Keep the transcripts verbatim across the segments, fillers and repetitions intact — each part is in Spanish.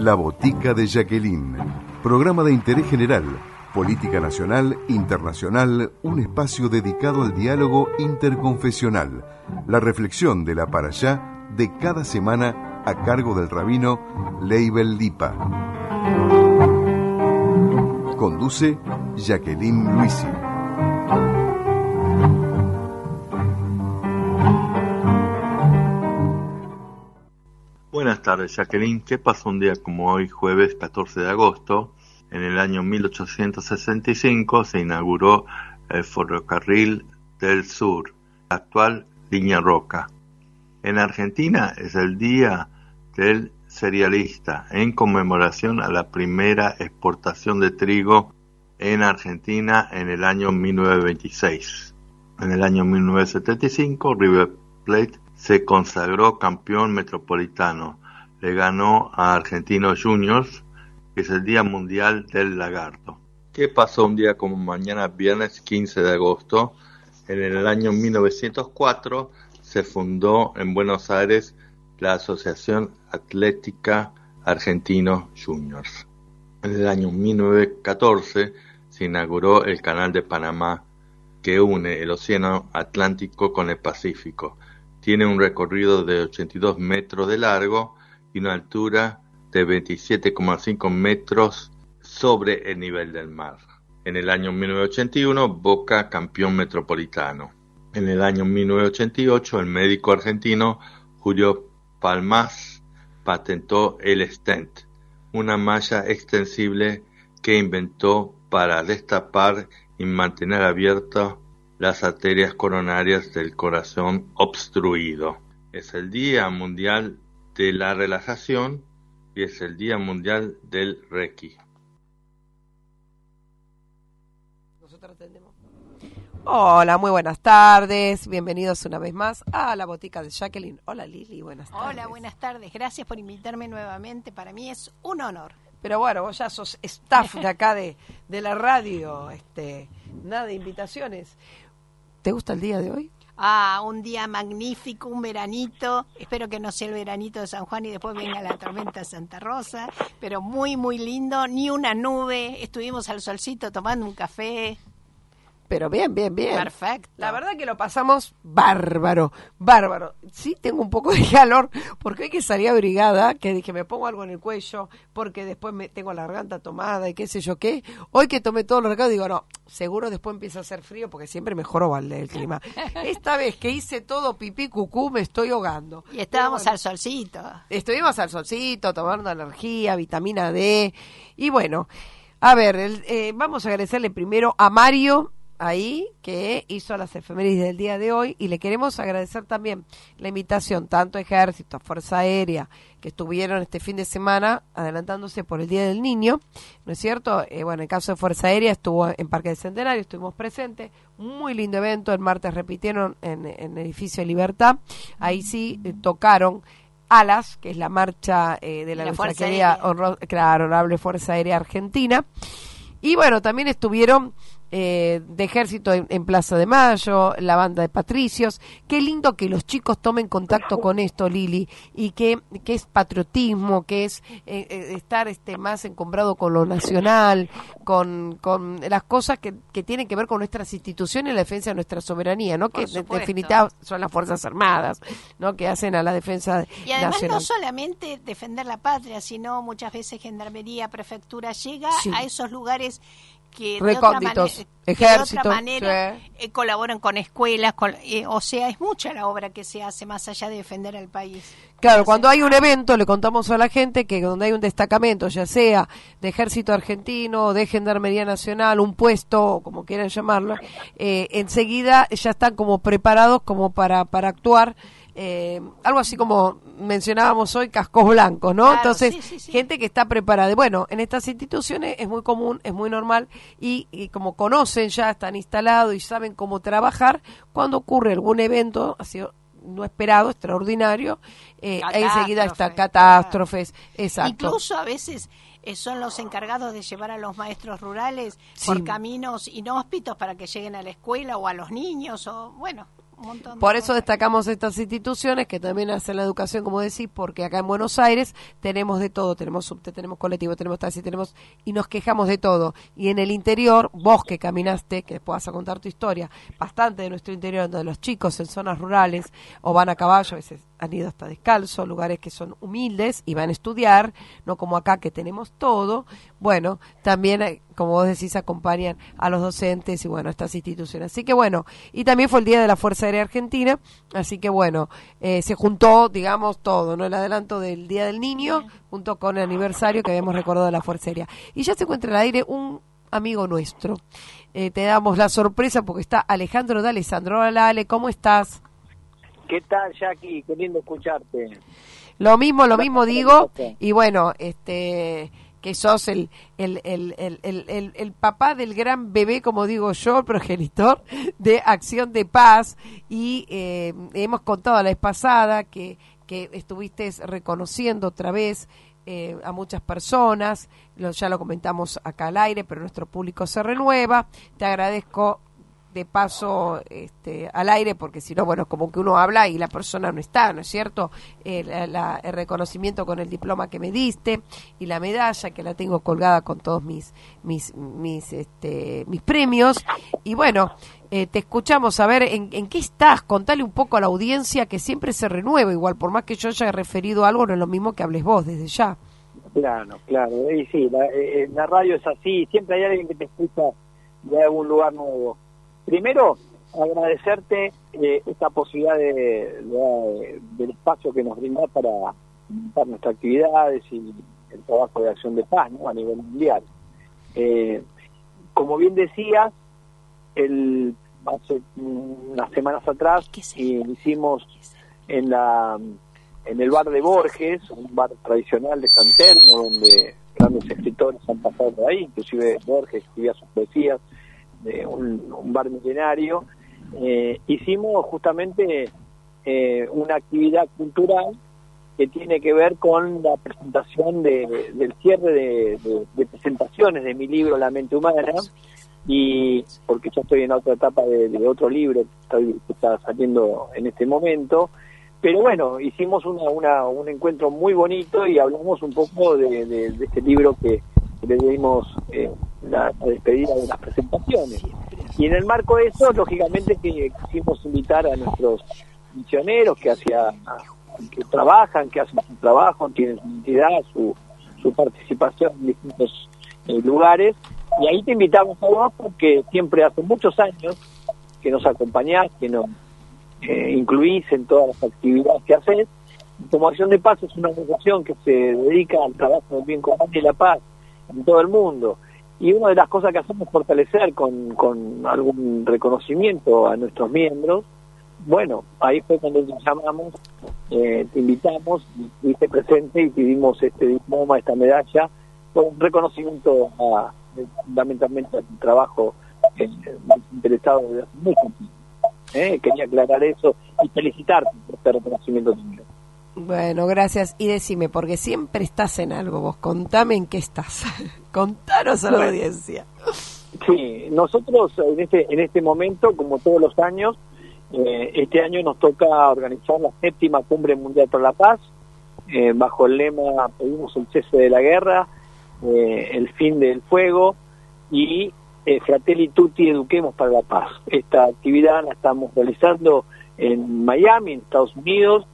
La Botica de Jacqueline, programa de interés general, política nacional, internacional, un espacio dedicado al diálogo interconfesional, la reflexión de la parashá de cada semana a cargo del rabino Leibel Lipa. Conduce Jacqueline Luisi. Buenas tardes, Jacqueline. ¿Qué pasó un día como hoy, jueves catorce de agosto? En el año mil ochocientos sesenta y cinco se inauguró el Ferrocarril del Sur, la actual Línea Roca. En Argentina es el Día del Cerealista, en conmemoración a la primera exportación de trigo en Argentina en el año mil novecientos veintiséis. En el año mil novecientos setenta y cinco, River Plate se consagró campeón metropolitano. Le ganó a Argentinos Juniors, que es el Día Mundial del Lagarto. ¿Qué pasó un día como mañana, viernes quince de agosto? En el año mil novecientos cuatro se fundó en Buenos Aires la Asociación Atlética Argentinos Juniors. En el año mil novecientos catorce se inauguró el Canal de Panamá, que une el Océano Atlántico con el Pacífico. Tiene un recorrido de ochenta y dos metros de largo y una altura de veintisiete coma cinco metros sobre el nivel del mar. En el año mil novecientos ochenta y uno, Boca campeón metropolitano. En el año mil novecientos ochenta y ocho, el médico argentino Julio Palmas patentó el stent, una malla extensible que inventó para destapar y mantener abiertas las arterias coronarias del corazón obstruido. Es el Día Mundial de la Relajación y es el Día Mundial del Reiki. Nosotros atendemos. Hola, muy buenas tardes. Bienvenidos una vez más a la Botica de Jacqueline. Hola Lili, buenas tardes. Hola, buenas tardes. Gracias por invitarme nuevamente. Para mí es un honor. Pero bueno, vos ya sos staff de acá de, de la radio. Este, nada de invitaciones. ¿Te gusta el día de hoy? Ah, un día magnífico, un veranito. Espero que no sea el veranito de San Juan y después venga la tormenta de Santa Rosa. Pero muy, muy lindo. Ni una nube. Estuvimos al solcito tomando un café. Pero bien, bien, bien. Perfecto. La verdad que lo pasamos bárbaro, bárbaro. Sí, tengo un poco de calor porque hoy que salí a brigada, que dije me pongo algo en el cuello porque después me tengo la garganta tomada y qué sé yo qué. Hoy que tomé todos los recados digo, no, seguro después empieza a hacer frío porque siempre mejoró vale el clima. Esta vez que hice todo pipí cucú me estoy ahogando. Y estábamos bueno, al solcito. Estuvimos al solcito, tomando energía, vitamina D. Y bueno, a ver, el, eh, vamos a agradecerle primero a Mario ahí que hizo las efemérides del día de hoy y le queremos agradecer también la invitación tanto a Ejército, a Fuerza Aérea que estuvieron este fin de semana adelantándose por el Día del Niño, ¿no es cierto? Eh, bueno, en el caso de Fuerza Aérea estuvo en Parque del Centenario, estuvimos presentes, muy lindo evento, el martes repitieron en, en el edificio de Libertad, ahí sí eh, tocaron Alas, que es la marcha eh, de la, la nuestra Fuerza querida Aérea. honro, claro, honorable Fuerza Aérea Argentina. Y bueno, también estuvieron eh, de Ejército en, en Plaza de Mayo, la banda de Patricios. Qué lindo que los chicos tomen contacto con esto, Lili, y que, que es patriotismo, que es eh, eh, estar este más encombrado con lo nacional, con, con las cosas que, que tienen que ver con nuestras instituciones y la defensa de nuestra soberanía, ¿no? Que en definitiva son las Fuerzas Armadas, ¿no? Que hacen a la defensa nacional. Y además nacional. No solamente defender la patria, sino muchas veces Gendarmería, Prefectura llega sí. a esos lugares que de otra manera, ejército, de otra manera sí. eh, colaboran con escuelas, con, eh, o sea, es mucha la obra que se hace más allá de defender al país. Claro, Entonces, cuando hay un evento le contamos a la gente que donde hay un destacamento, ya sea de Ejército Argentino, de Gendarmería Nacional, un puesto, como quieran llamarlo, eh, enseguida ya están como preparados como para, para actuar. Eh, algo así como mencionábamos hoy, cascos blancos, ¿no? Claro, Entonces, sí, sí, sí. gente que está preparada. Bueno, en estas instituciones es muy común, es muy normal y, y como conocen ya, están instalados y saben cómo trabajar, cuando ocurre algún evento así no esperado, extraordinario, eh, enseguida está catástrofes, claro. Exacto. Incluso a veces eh, son los encargados de llevar a los maestros rurales sí. por caminos inhóspitos para que lleguen a la escuela o a los niños o, bueno... un montón de Por eso cosas. destacamos estas instituciones que también hacen la educación, como decís, porque acá en Buenos Aires tenemos de todo, tenemos subte, tenemos colectivo, tenemos taxi, tenemos y nos quejamos de todo. Y en el interior, vos que caminaste, que después vas a contar tu historia, bastante de nuestro interior, donde los chicos en zonas rurales o van a caballo, a veces han ido hasta descalzo, lugares que son humildes y van a estudiar, no como acá que tenemos todo. Bueno, también, eh, como vos decís, acompañan a los docentes y bueno, a estas instituciones. Así que bueno, y también fue el Día de la Fuerza Aérea Argentina, así que bueno, eh, se juntó, digamos, todo, ¿no? El adelanto del Día del Niño, junto con el aniversario que habíamos recordado de la Fuerza Aérea. Y ya se encuentra en el aire un amigo nuestro. Eh, te damos la sorpresa porque está Alejandro de Alessandro. Hola, Ale, ¿cómo estás? ¿Qué tal, Jackie? Qué lindo escucharte. Lo mismo, lo mismo digo, y bueno, este que sos el el, el, el, el, el, el papá del gran bebé, como digo yo, el progenitor de Acción de Paz, y eh, hemos contado la vez pasada que, que estuviste reconociendo otra vez eh, a muchas personas, lo, ya lo comentamos acá al aire, pero nuestro público se renueva. Te agradezco de paso este, al aire, porque si no, bueno, como que uno habla y la persona no está, ¿no es cierto? Eh, la, la, el reconocimiento con el diploma que me diste y la medalla que la tengo colgada con todos mis mis mis este, mis premios. Y bueno, eh, te escuchamos a ver en, en qué estás, contale un poco a la audiencia que siempre se renueva, igual, por más que yo haya referido algo, no es lo mismo que hables vos desde ya. Claro, claro, y sí, la, eh, la radio es así, siempre hay alguien que te escucha de algún lugar nuevo. Primero, agradecerte eh, esta posibilidad de, de, del espacio que nos brinda para, para nuestras actividades y el trabajo de Acción de Paz, ¿no? A nivel mundial. Eh, como bien decías, el, hace unas semanas atrás eh, hicimos en la en el bar de Borges, un bar tradicional de San Telmo, donde grandes escritores han pasado por ahí, inclusive Borges escribía sus poesías, de un, un bar milenario. Eh, hicimos justamente eh, una actividad cultural que tiene que ver con la presentación de, del cierre de, de, de presentaciones de mi libro La Mente Humana, y porque yo estoy en otra etapa de, de otro libro que, estoy, que está saliendo en este momento, pero bueno, hicimos una, una, un encuentro muy bonito y hablamos un poco de, de, de este libro que, que le dimos eh, la, la despedida de las presentaciones. Y en el marco de eso, lógicamente que quisimos invitar a nuestros misioneros que hacia que trabajan, que hacen su trabajo, tienen su entidad, su, su participación en distintos eh, lugares, y ahí te invitamos a vos porque siempre hace muchos años que nos acompañás, que nos eh, incluís en todas las actividades que haces. Como Acción de Paz es una organización que se dedica al trabajo del bien común y la paz en todo el mundo, y una de las cosas que hacemos es fortalecer con, con algún reconocimiento a nuestros miembros. Bueno, ahí fue cuando te llamamos, eh, te invitamos, estuviste presente y pedimos este diploma, esta medalla, con un reconocimiento a, fundamentalmente al trabajo eh, interesado desde hace mucho tiempo. Eh, quería aclarar eso y felicitarte por este reconocimiento tuyo. Bueno, gracias. Y decime, porque siempre estás en algo vos, contame en qué estás. Contanos a la Bueno, audiencia. Sí, nosotros en este, en este momento, como todos los años, eh, este año nos toca organizar la séptima Cumbre Mundial por la Paz, eh, bajo el lema pedimos el cese de la guerra, eh, el fin del fuego y eh, Fratelli Tutti Eduquemos para la Paz. Esta actividad la estamos realizando en Miami, en Estados Unidos,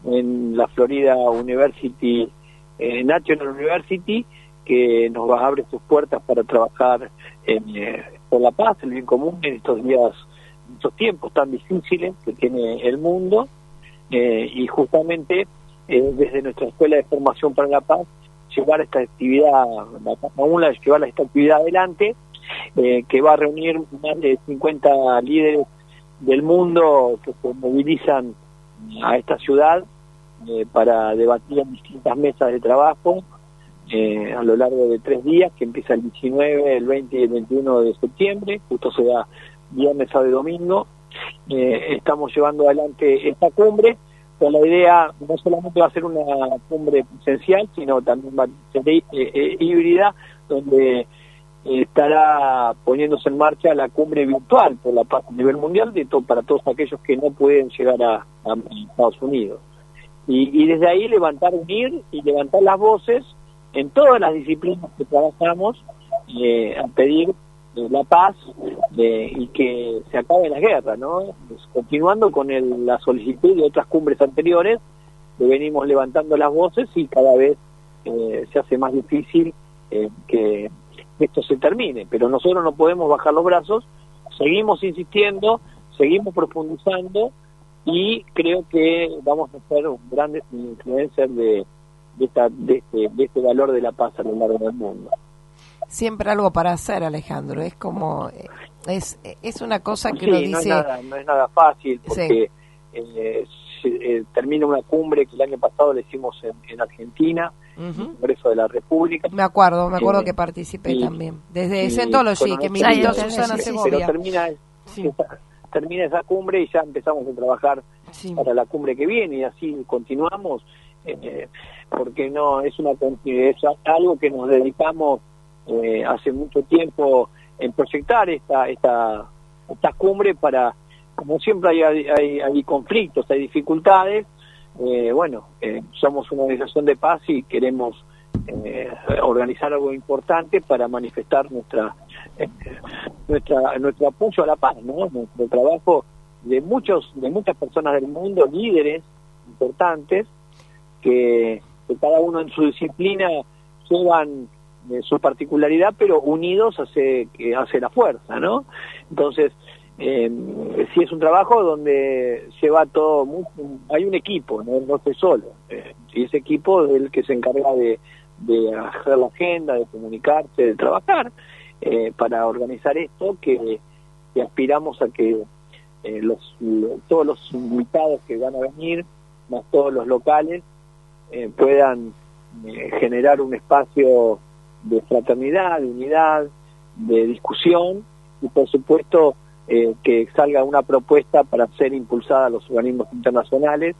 en la Florida University, eh, National University, que nos va a abrir sus puertas para trabajar en, eh, por la paz, el bien común en estos días, en estos tiempos tan difíciles que tiene el mundo, eh, y justamente eh, desde nuestra Escuela de Formación para la Paz llevar esta actividad, la Paz Aún, llevar esta actividad adelante, eh, que va a reunir más de cincuenta líderes del mundo que se movilizan a esta ciudad eh, para debatir en distintas mesas de trabajo eh, a lo largo de tres días, que empieza el diecinueve, el veinte y el veintiuno de septiembre, justo se da viernes, sábado y domingo. Eh, estamos llevando adelante esta cumbre con la idea, no solamente va a ser una cumbre presencial, sino también va a ser eh, eh, híbrida, donde eh, estará poniéndose en marcha la cumbre virtual por la paz a nivel mundial de to para todos aquellos que no pueden llegar a, a Estados Unidos. Y, y desde ahí levantar, unir y levantar las voces en todas las disciplinas que trabajamos, eh, a pedir eh, la paz eh, y que se acabe la guerra, ¿no? Pues, continuando con el, la solicitud de otras cumbres anteriores, que venimos levantando las voces y cada vez eh, se hace más difícil eh, que esto se termine, pero nosotros no podemos bajar los brazos, seguimos insistiendo, seguimos profundizando y creo que vamos a ser grandes influencers de, de, esta, de, este, de este valor de la paz a lo largo del mundo. Siempre algo para hacer, Alejandro, es como, es es una cosa que sí, uno no dice... Es nada, no es nada fácil, porque sí. eh, se, eh, termina una cumbre que el año pasado le hicimos en, en Argentina, uh-huh. en el Congreso de la República. Me acuerdo, me acuerdo eh, que participé y, también, desde Scientology, que me invitó Susana sí, Segovia. Pero termina, sí. esa, termina esa cumbre y ya empezamos a trabajar sí. para la cumbre que viene, y así continuamos, eh, porque no es una es algo que nos dedicamos eh, hace mucho tiempo en proyectar esta esta esta cumbre para, como siempre hay hay, hay conflictos, hay dificultades, eh, bueno, eh, somos una organización de paz y queremos eh, organizar algo importante para manifestar nuestra eh, nuestra nuestro apoyo a la paz, ¿no? Nuestro trabajo de muchos de muchas personas del mundo, líderes importantes que, que cada uno en su disciplina llevan eh, su particularidad, pero unidos hace que hace la fuerza, ¿no? Entonces eh, sí es un trabajo donde lleva todo muy, hay un equipo, no, no estoy solo, eh, y ese equipo es el que se encarga de, de hacer la agenda, de comunicarse, de trabajar eh, para organizar esto que, que aspiramos a que eh, los, los todos los invitados que van a venir, más todos los locales, eh, puedan eh, generar un espacio de fraternidad, de unidad, de discusión y por supuesto eh, que salga una propuesta para ser impulsada a los organismos internacionales,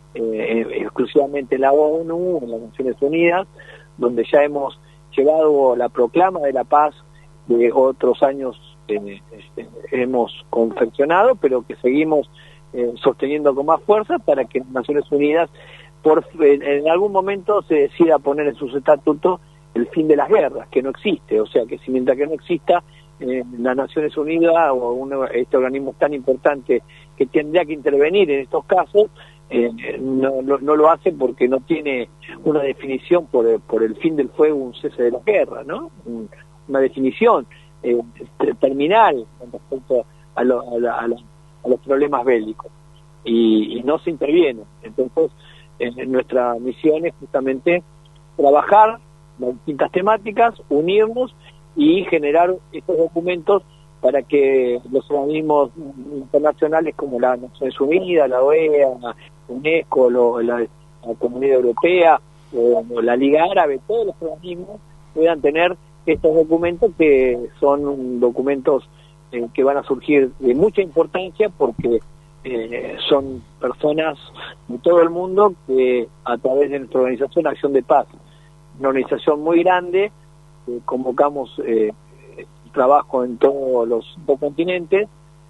eh, exclusivamente la ONU, en las Naciones Unidas, donde ya hemos llevado la proclama de la paz de otros años eh, este, hemos confeccionado, pero que seguimos eh, sosteniendo con más fuerza para que las Naciones Unidas por en, en algún momento se decida poner en sus estatutos el fin de las guerras, que no existe, o sea que si mientras que no exista eh, las Naciones Unidas o uno, este organismo tan importante que tendría que intervenir en estos casos, eh, no, no, no lo hace porque no tiene una definición por, por el fin del fuego, un cese de la guerra, ¿no? Un, una definición eh, terminal con respecto a, lo, a, la, a, la, a los problemas bélicos y, y no se interviene. Entonces eh, nuestra misión es justamente trabajar las distintas temáticas, unirnos y generar estos documentos para que los organismos internacionales como la Naciones Unidas, la O E A, la UNESCO, lo, la, la Comunidad Europea, o, o la Liga Árabe, todos los organismos puedan tener estos documentos que son documentos eh, que van a surgir de mucha importancia porque eh, son personas de todo el mundo que a través de nuestra organización Acción de Paz, una organización muy grande, eh, convocamos eh, trabajo en todos los dos continentes,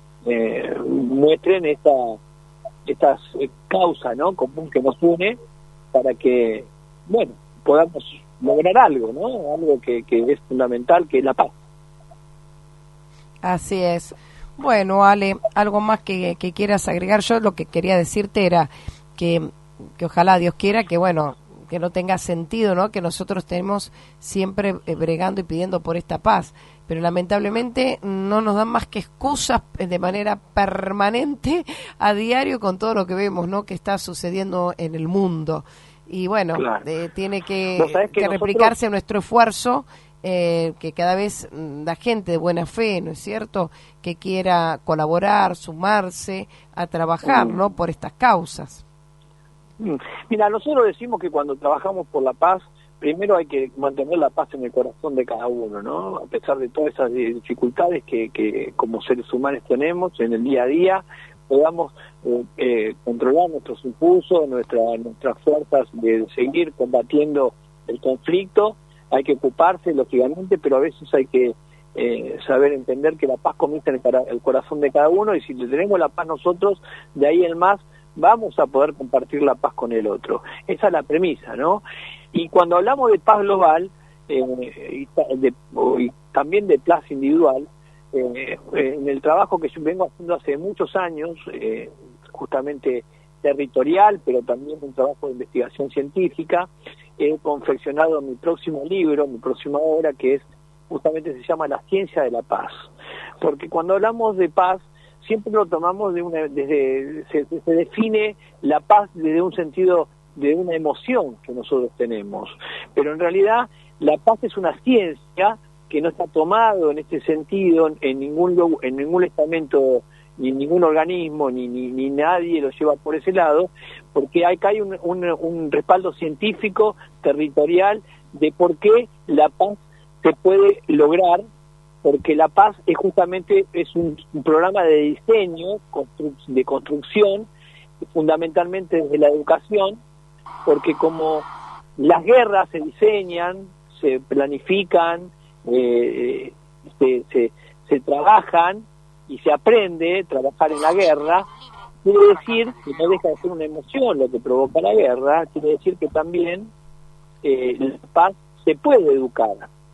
eh, muestren esta estas eh, causa, ¿no?, común que nos une para que, bueno, podamos lograr algo, ¿no? Algo que, que es fundamental, que es la paz. Así es. Bueno, Ale, algo más que, que quieras agregar. Yo lo que quería decirte era que, que ojalá Dios quiera que, bueno, que no tenga sentido, ¿no?, que nosotros tenemos siempre bregando y pidiendo por esta paz, pero lamentablemente no nos dan más que excusas de manera permanente a diario con todo lo que vemos, ¿no?, que está sucediendo en el mundo. Y bueno, claro. eh, tiene que, que, que replicarse nosotros... nuestro esfuerzo, eh, que cada vez la gente de buena fe, ¿no es cierto?, que quiera colaborar, sumarse a trabajar, mm. ¿no?, por estas causas. Mira, nosotros decimos que cuando trabajamos por la paz, primero hay que mantener la paz en el corazón de cada uno, ¿no? A pesar de todas esas dificultades que, que como seres humanos tenemos en el día a día, podamos eh, eh, controlar nuestros impulsos, nuestra, nuestras fuerzas de seguir combatiendo el conflicto. Hay que ocuparse, lógicamente, pero a veces hay que eh, saber entender que la paz comienza en el, cara, el corazón de cada uno, y si tenemos la paz nosotros, de ahí en más vamos a poder compartir la paz con el otro. Esa es la premisa, ¿no? Y cuando hablamos de paz global, eh, y, de, y también de paz individual, eh, en el trabajo que yo vengo haciendo hace muchos años, eh, justamente territorial, pero también un trabajo de investigación científica, he confeccionado mi próximo libro, mi próxima obra, que es justamente se llama La ciencia de la paz. Porque cuando hablamos de paz, siempre lo tomamos de una, desde, se, se define la paz desde un sentido de una emoción que nosotros tenemos. Pero en realidad la paz es una ciencia que no está tomado en este sentido en ningún en ningún estamento, ni ningún organismo, ni, ni, ni nadie lo lleva por ese lado, porque acá hay un, un, un respaldo científico, territorial, de por qué la paz se puede lograr, porque la paz es justamente es un, un programa de diseño, constru, de construcción, fundamentalmente desde la educación, porque como las guerras se diseñan, se planifican, eh, se, se, se trabajan, y se aprende a trabajar en la guerra, quiere decir que no deja de ser una emoción lo que provoca la guerra, quiere decir que también eh, la paz se puede educar.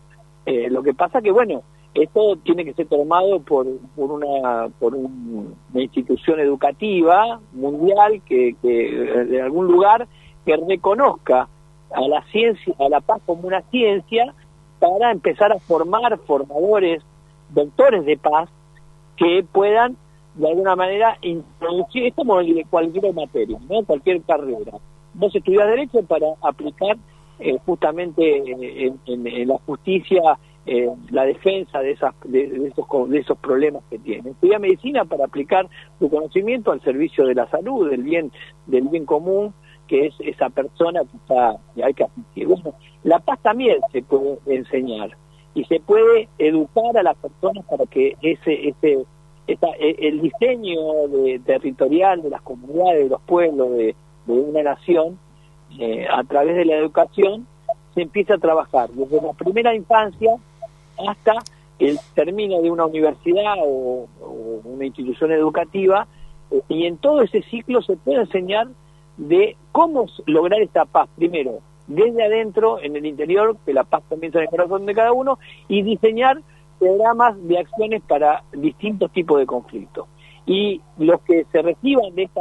Eh, lo que pasa que, bueno, esto tiene que ser tomado por, por, una, por un, una institución educativa mundial que, que de algún lugar que reconozca a la ciencia, a la paz como una ciencia, para empezar a formar formadores, doctores de paz, que puedan de alguna manera introducir, es como cualquier materia, ¿no? Cualquier carrera. Vos estudiás Derecho para aplicar eh, justamente en, en, en la justicia eh, la defensa de, esas, de, de, esos, de esos problemas que tienen. Estudiás Medicina para aplicar tu conocimiento al servicio de la salud, del bien, del bien común, que es esa persona que está, que hay que asistir. Bueno, la paz también se puede enseñar. Y se puede educar a las personas para que ese ese esta, el diseño de, territorial de las comunidades, de los pueblos, de, de una nación, eh, a través de la educación, se empiece a trabajar desde la primera infancia hasta el término de una universidad o, o una institución educativa, eh, y en todo ese ciclo se puede enseñar de cómo lograr esta paz, primero, desde adentro, en el interior, que la paz comienza en el corazón de cada uno, y diseñar programas de acciones para distintos tipos de conflictos. Y los que se reciban de esta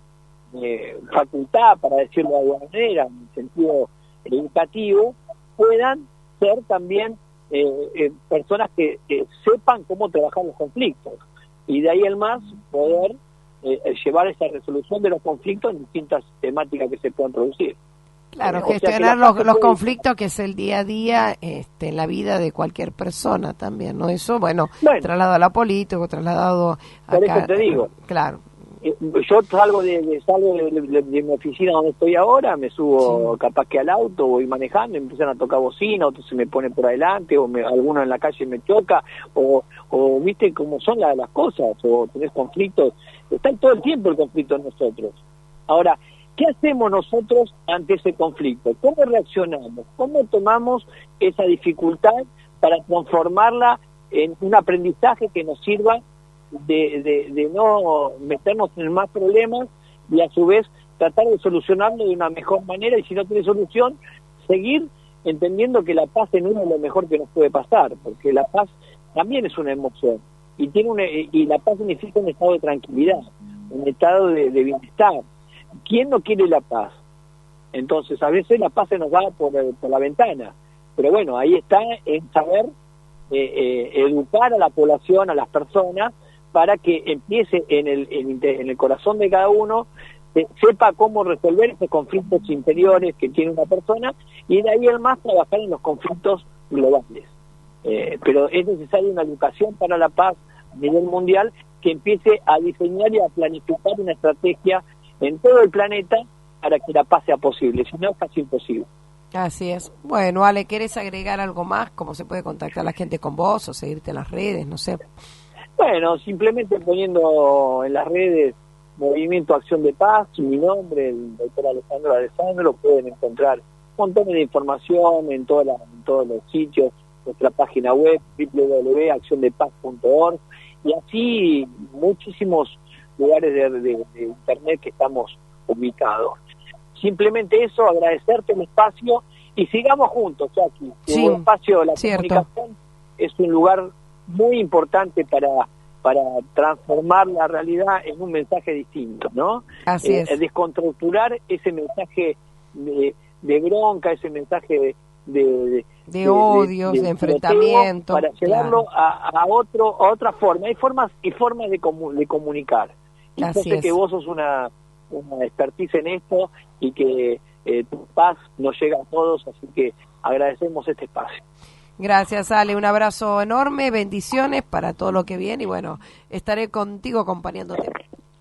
eh, facultad, para decirlo de alguna manera, en el sentido educativo, puedan ser también eh, eh, personas que eh, sepan cómo trabajar los conflictos. Y de ahí el más, poder eh, llevar esa resolución de los conflictos en distintas temáticas que se puedan producir. Claro, Eh, o sea gestionar que la paz los, se los puede- conflictos, que es el día a día este, en la vida de cualquier persona también, ¿no? Eso, bueno, Bueno. trasladado a la política, trasladado Por acá. eso te digo. Claro. Eh, Yo salgo de, de salgo de, de- de mi oficina donde estoy ahora, me subo Sí. capaz que al auto, voy manejando, empiezan a tocar bocina, otro se me pone por adelante, o me, alguno en la calle me choca, o, o viste cómo son la- las cosas, o tenés conflictos, está todo el tiempo el conflicto en nosotros. Ahora, ¿qué hacemos nosotros ante ese conflicto? ¿Cómo reaccionamos? ¿Cómo tomamos esa dificultad para transformarla en un aprendizaje que nos sirva de, de, de no meternos en más problemas y a su vez tratar de solucionarlo de una mejor manera, y si no tiene solución, seguir entendiendo que la paz en uno es lo mejor que nos puede pasar, porque la paz también es una emoción y tiene una, y la paz significa un estado de tranquilidad, un estado de, de bienestar. ¿Quién no quiere la paz? Entonces a veces la paz se nos va por, por la ventana, pero bueno, ahí está en saber eh, eh, educar a la población, a las personas, para que empiece en el, en, en el corazón de cada uno, eh, sepa cómo resolver esos conflictos interiores que tiene una persona, y de ahí el más trabajar en los conflictos globales. Eh, pero es necesaria una educación para la paz a nivel mundial que empiece a diseñar y a planificar una estrategia en todo el planeta para que la paz sea posible, si no es casi imposible. Así es. Bueno, Ale, ¿querés agregar algo más? ¿Cómo se puede contactar la gente con vos o seguirte en las redes? No sé. Bueno, simplemente poniendo en las redes Movimiento Acción de Paz, mi nombre, el doctor Alejandro Alessandro, pueden encontrar montones de información en, todas las, en todos los sitios nuestra página web doble u doble u doble u punto acción de paz punto org y así muchísimos lugares de, de, de internet que estamos ubicados. Simplemente eso, agradecerte el espacio y sigamos juntos, Jackie. Sí, el espacio de la cierto. comunicación es un lugar muy importante para para transformar la realidad en un mensaje distinto, ¿no? Así eh, es. Descontracturar ese mensaje de, de bronca, ese mensaje de de, de, de odios, de, de, de enfrentamiento, para llevarlo claro. a, a otro a otra forma. Hay formas y formas de, comu de comunicar. Y Así yo sé es. que vos sos una, una expertise en esto y que eh, tu paz nos llega a todos, así que agradecemos este espacio. Gracias, Ale, un abrazo enorme, bendiciones para todo lo que viene y bueno, estaré contigo acompañándote.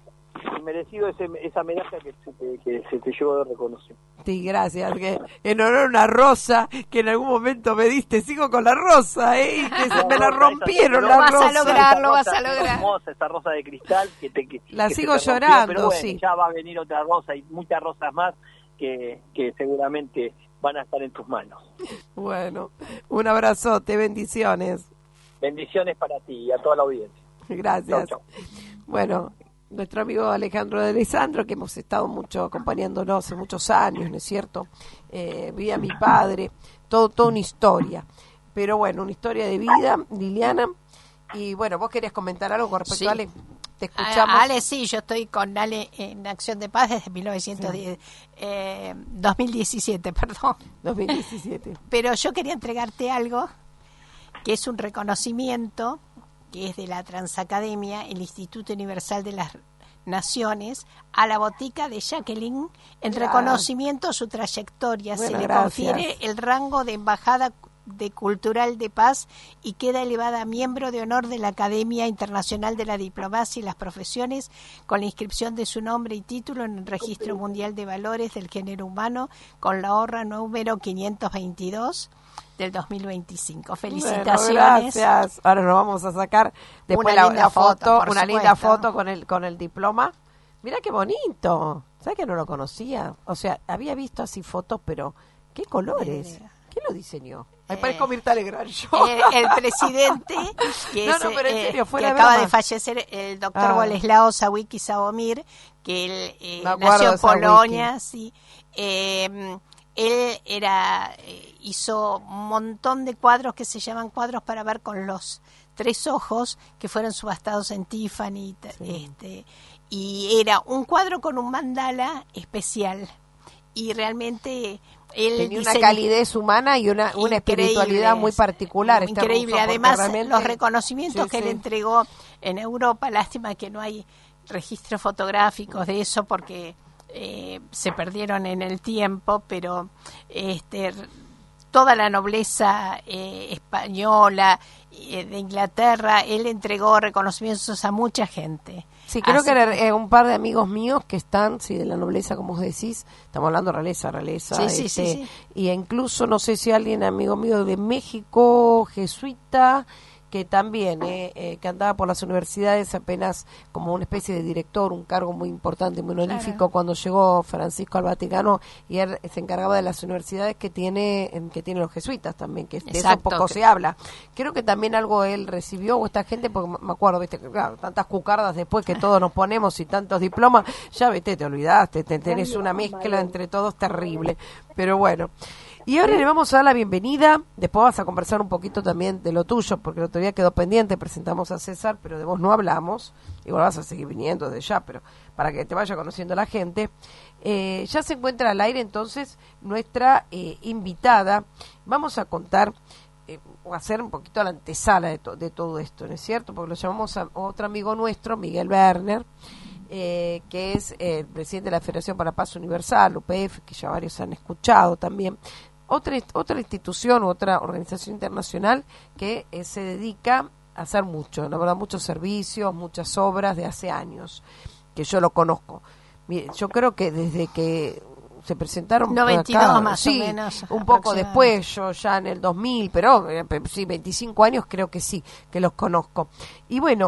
Merecido ese, esa medalla que, que, que se te llevó de reconocer. Sí, gracias, que en honor a una rosa que en algún momento me diste, sigo con la rosa, ¿eh? Y que se me la rompieron la vas rosa. a lograr, lo vas a lograr. Hermosa, esa rosa de cristal que te que, La que sigo se te rompió, llorando, pero bueno, sí. ya va a venir otra rosa y muchas rosas más que, que seguramente van a estar en tus manos. Bueno, un abrazote, bendiciones. Bendiciones para ti y a toda la audiencia. Gracias. Chau, chau. Bueno, nuestro amigo Alejandro de Alessandro, que hemos estado mucho acompañándonos hace muchos años, ¿no es cierto? Eh, vi a mi padre, todo, toda una historia. Pero bueno, una historia de vida, Liliana. Y bueno, ¿vos querías comentar algo con respecto Sí. a Ale? Te escuchamos. A- Ale, sí, yo estoy con Ale en Acción de Paz desde mil novecientos diez, sí. eh, dos mil diecisiete, perdón. dos mil diecisiete. Pero yo quería entregarte algo que es un reconocimiento que es de la Transacademia, el Instituto Universal de las Naciones, a la botica de Jacqueline en Claro. reconocimiento a su trayectoria. Bueno, se le gracias. confiere el rango de embajada de Cultural de Paz y queda elevada a miembro de honor de la Academia Internacional de la Diplomacia y las Profesiones con la inscripción de su nombre y título en el Registro Mundial de Valores del Género Humano con la honra número quinientos veintidós del dos mil veinticinco. Felicitaciones. Bueno, gracias. Ahora nos vamos a sacar después Una la, linda la foto, foto, por una linda supuesto. foto con el con el diploma. Mira qué bonito. ¿Sabes que no lo conocía? O sea, había visto así fotos, pero qué colores. Eh, ¿Quién lo diseñó? Me eh, parezco Mirta Legrand yo. El, el presidente que, No, es, no, pero en eh, serio, que fuera de acaba broma. de fallecer, el doctor Ah. Boleslao Sawicki Sławomir, que él eh, Me acuerdo nació de en Sawicki. Polonia, sí. Eh, él era eh, hizo un montón de cuadros que se llaman cuadros para ver con los tres ojos, que fueron subastados en Tiffany, Sí. este, y era un cuadro con un mandala especial. Y realmente él Tenía una diseñó- calidez humana y una, una espiritualidad muy particular. este Increíble. ruso, porque Además, realmente- los reconocimientos Sí, que sí. él entregó en Europa, lástima que no hay registros fotográficos de eso porque eh, se perdieron en el tiempo, pero este toda la nobleza eh, española, eh, de Inglaterra, él entregó reconocimientos a mucha gente. Sí, creo Así que era eh, un par de amigos míos que están, sí, de la nobleza, como vos decís, estamos hablando de realeza, realeza, Sí, sí, este, sí, sí. y incluso, no sé si alguien, amigo mío de México, jesuita, que también, eh, eh, que andaba por las universidades apenas como una especie de director, un cargo muy importante, muy honorífico, Claro. cuando llegó Francisco al Vaticano, y él se encargaba de las universidades que tiene em, que tienen los jesuitas también, que de eso Exacto, poco que- se habla. Creo que también algo él recibió, o esta gente, porque me acuerdo, viste, que, claro, tantas cucardas después que todos nos ponemos y tantos diplomas, ya viste, te olvidaste, te, tenés una mezcla entre todos terrible. Pero bueno. Y ahora le vamos a dar la bienvenida, después vas a conversar un poquito también de lo tuyo, porque el otro día quedó pendiente, presentamos a César, pero de vos no hablamos, igual vas a seguir viniendo desde ya, pero para que te vaya conociendo la gente. Eh, ya se encuentra al aire entonces nuestra eh, invitada, vamos a contar, eh, o hacer un poquito la antesala de, to- de todo esto, ¿no es cierto? Porque lo llamamos a otro amigo nuestro, Miguel Werner, eh, que es eh, el presidente de la Federación para la Paz Universal, U P F, que ya varios han escuchado también. Otra, otra institución, otra organización internacional que eh, se dedica a hacer mucho, la verdad, muchos servicios, muchas obras de hace años, que yo lo conozco. Mire, yo creo que desde que se presentaron por noventa y dos acá, más sí, o menos. un poco aproximadamente. después, yo ya en el dos mil, pero eh, pe- sí, veinticinco años creo que sí, que los conozco. Y bueno,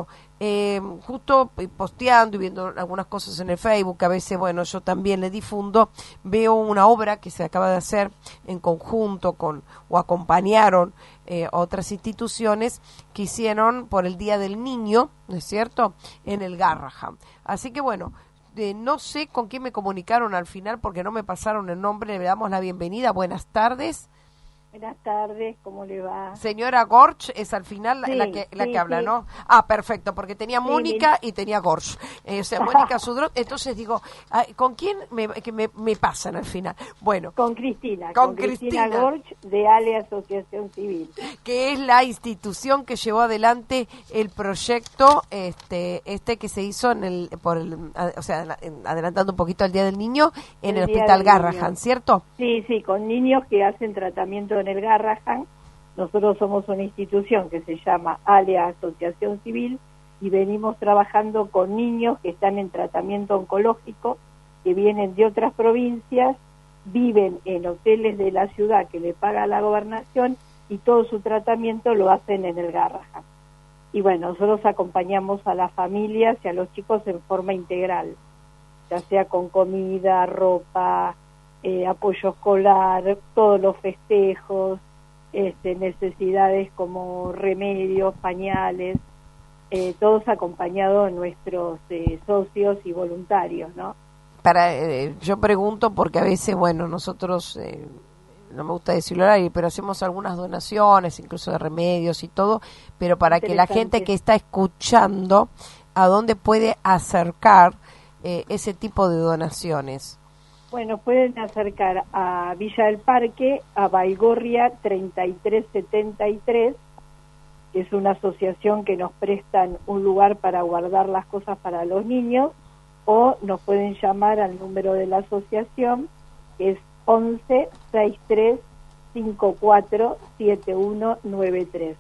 eh, justo posteando y viendo algunas cosas en el Facebook, a veces, bueno, yo también le difundo, veo una obra que se acaba de hacer en conjunto con, o acompañaron eh, otras instituciones que hicieron por el Día del Niño, ¿no es cierto?, en el Garrahan. Así que bueno, eh, no sé con quién me comunicaron al final porque no me pasaron el nombre, le damos la bienvenida, buenas tardes. Buenas tardes, ¿cómo le va? Señora Gorch es al final sí, la que la sí, que habla, sí. ¿no? Ah, perfecto, porque tenía Sí, Mónica y tenía Gorch. Eh, o sea, Mónica Sudrot, entonces digo, ay, ¿con quién me, que me, me pasan al final? Bueno, Con Cristina, Con con, Cristina, Cristina. Gorch de Ale Asociación Civil. que es la institución que llevó adelante el proyecto este este que se hizo en el por el, o sea, en- adelantando un poquito al Día del Niño en el, El Día Hospital del Garrahan, Niño. ¿cierto? Sí, sí, con niños que hacen tratamiento en el Garrahan. Nosotros somos una institución que se llama Ale Asociación Civil y venimos trabajando con niños que están en tratamiento oncológico, que vienen de otras provincias, viven en hoteles de la ciudad que le paga la gobernación y todo su tratamiento lo hacen en el Garrahan. Y bueno, nosotros acompañamos a las familias y a los chicos en forma integral, ya sea con comida, ropa, eh, apoyo escolar, todos los festejos, este, necesidades como remedios, pañales, eh, todos acompañados de nuestros eh, socios y voluntarios, ¿no? Para eh, yo pregunto porque a veces, bueno, nosotros eh, no me gusta decirlo ahí, pero hacemos algunas donaciones, incluso de remedios y todo, pero para que la gente Interesante. que está escuchando, ¿a dónde puede acercar eh, ese tipo de donaciones? Bueno, pueden acercar a Villa del Parque, a Baigorria treinta y tres setenta y tres, que es una asociación que nos prestan un lugar para guardar las cosas para los niños, o nos pueden llamar al número de la asociación, que es once sesenta y tres cincuenta y cuatro setenta y uno noventa y tres.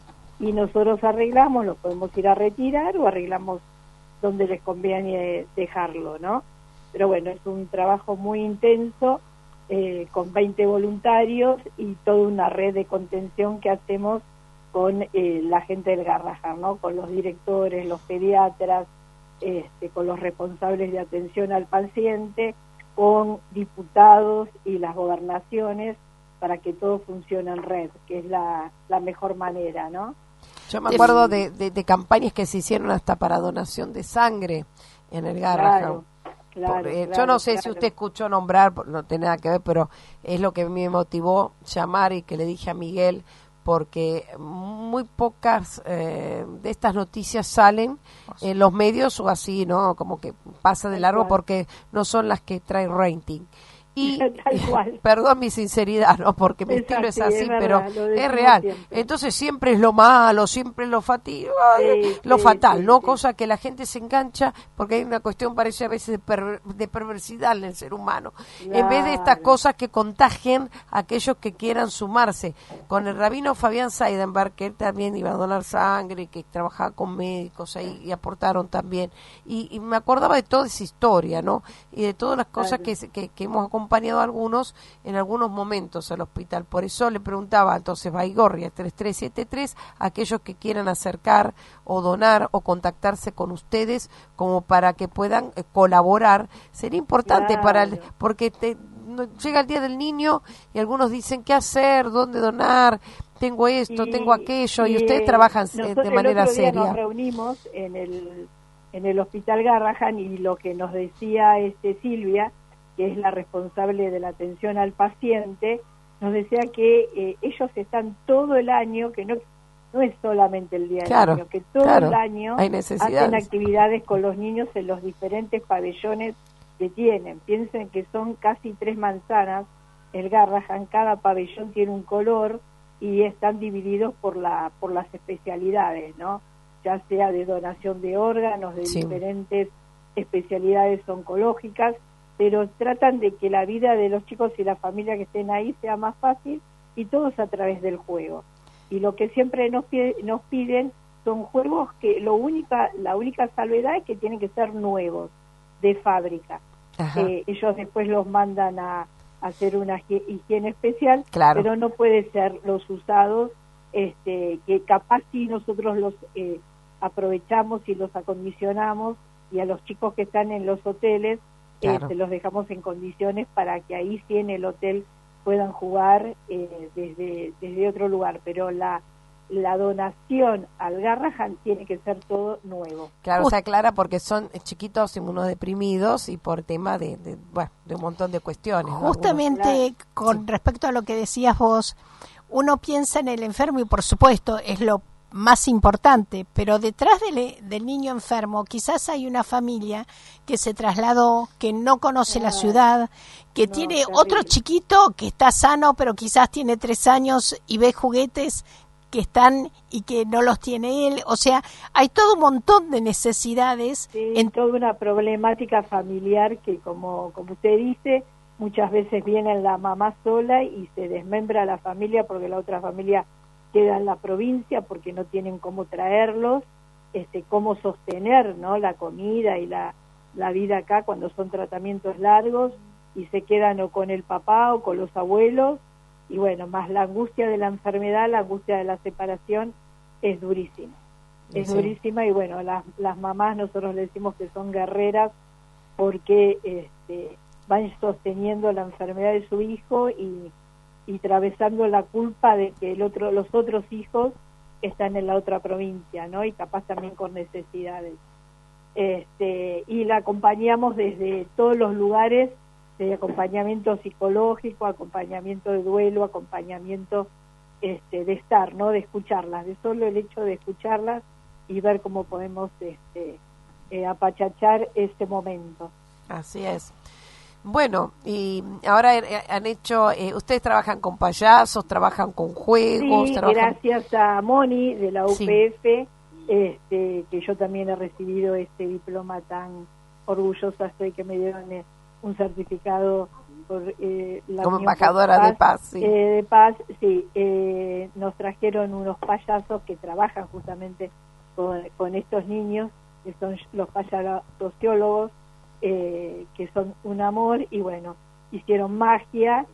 Y nosotros arreglamos, lo podemos ir a retirar o arreglamos donde les conviene dejarlo, ¿no? Pero bueno, es un trabajo muy intenso, eh, con veinte voluntarios y toda una red de contención que hacemos con eh, la gente del Garrahan, ¿no? Con los directores, los pediatras, este, con los responsables de atención al paciente, con diputados y las gobernaciones, para que todo funcione en red, que es la, la mejor manera, ¿no? Yo me acuerdo de, de, de campañas que se hicieron hasta para donación de sangre en el Garrahan. Claro, claro, Por, eh, claro, yo no sé claro. si usted escuchó nombrar, no tiene nada que ver, pero es lo que me motivó llamar y que le dije a Miguel, porque muy pocas eh, de estas noticias salen en los medios o así, ¿no? Como que pasa de Tal largo cual. porque no son las que traen rating. Y, Tal cual. perdón mi sinceridad, ¿no? Porque mi Es estilo es así, así, es verdad, pero lo es decimos real. siempre. Entonces siempre es lo malo, siempre es lo fatiga, Sí, lo sí, fatal, sí, ¿no? sí. Cosa que la gente se engancha porque hay una cuestión, parece a veces, de, per- de perversidad en el ser humano. En vez de estas Claro. cosas que contagien a aquellos que quieran sumarse. Con el rabino Fabián Seidenberg, que él también iba a donar sangre, que trabajaba con médicos ahí y aportaron también. Y, y me acordaba de toda esa historia, ¿no? Y de todas las cosas Claro. que, se- que, que hemos acompañado a algunos en algunos momentos al hospital. Por eso le preguntaba entonces Baigorria tres tres siete tres, aquellos que quieran acercar o donar o contactarse con ustedes como para que puedan eh, colaborar. Sería importante Claro. para el, porque te, no- llega el Día del Niño y algunos dicen qué hacer, dónde donar, tengo esto, Y- tengo aquello, y, ustedes eh, trabajan eh, nosotros de manera el otro día seria. nos reunimos en el en el Hospital Garrahan y lo que nos decía este Silvia, que es la responsable de la atención al paciente, nos decía que eh, ellos están todo el año, que no no es solamente el día Claro, del niño, que todo claro, el año hay hacen necesidades. actividades con los niños en los diferentes pabellones que tienen. Piensen que son casi tres manzanas el Garrahan, cada pabellón tiene un color y están divididos por la por las especialidades, ¿no? Ya sea de donación de órganos, de Sí. diferentes especialidades oncológicas, pero tratan de que la vida de los chicos y la familia que estén ahí sea más fácil, y todos a través del juego. Y lo que siempre nos pide, nos piden son juegos que lo única la única salvedad es que tienen que ser nuevos, de fábrica. Ajá. Eh, ellos después los mandan a, a hacer una hie- higiene especial, Claro. pero no puede ser los usados, este, que capaz si nosotros los eh, aprovechamos y los acondicionamos, y a los chicos que están en los hoteles Claro. este, los dejamos en condiciones para que ahí sí en el hotel puedan jugar eh, desde, desde otro lugar, pero la la donación al Garrahan tiene que ser todo nuevo. Claro, se aclara porque son chiquitos inmunodeprimidos y por tema de, de, bueno, de un montón de cuestiones, ¿no? Justamente Algunos, con Sí. respecto a lo que decías vos, uno piensa en el enfermo y por supuesto es lo más importante, pero detrás del, del niño enfermo quizás hay una familia que se trasladó, que no conoce la Claro. ciudad, que No, tiene terrible. otro chiquito que está sano, pero quizás tiene tres años y ve juguetes que están y que no los tiene él. O sea, hay todo un montón de necesidades. Sí, en toda una problemática familiar que, como, como usted dice, muchas veces viene la mamá sola y se desmembra la familia porque la otra familia queda en la provincia porque no tienen cómo traerlos, este, cómo sostener, ¿no?, la comida y la, la vida acá cuando son tratamientos largos, y se quedan o con el papá o con los abuelos, y bueno, más la angustia de la enfermedad, la angustia de la separación es durísima. Es Sí. durísima y bueno, las, las mamás nosotros le decimos que son guerreras porque este, van sosteniendo la enfermedad de su hijo y, y atravesando la culpa de que el otro, los otros hijos están en la otra provincia, ¿no? Y capaz también con necesidades. Este, y la acompañamos desde todos los lugares, de acompañamiento psicológico, acompañamiento de duelo, acompañamiento este, de estar, ¿no?, de escucharlas, de solo el hecho de escucharlas y ver cómo podemos este, eh, apachachar este momento. Así es. Bueno, y ahora eh, han hecho, eh, ustedes trabajan con payasos, trabajan con juegos, Sí, trabajan... gracias a Moni de la Sí. U P F, este, que yo también he recibido este diploma tan orgullosa estoy que me dieron eh, un certificado por eh, la Como Unión embajadora por de paz, sí. Eh, de paz, sí, eh, nos trajeron unos payasos que trabajan justamente con, con estos niños, que son los payasos sociólogos, eh, que son un amor, y bueno, hicieron magia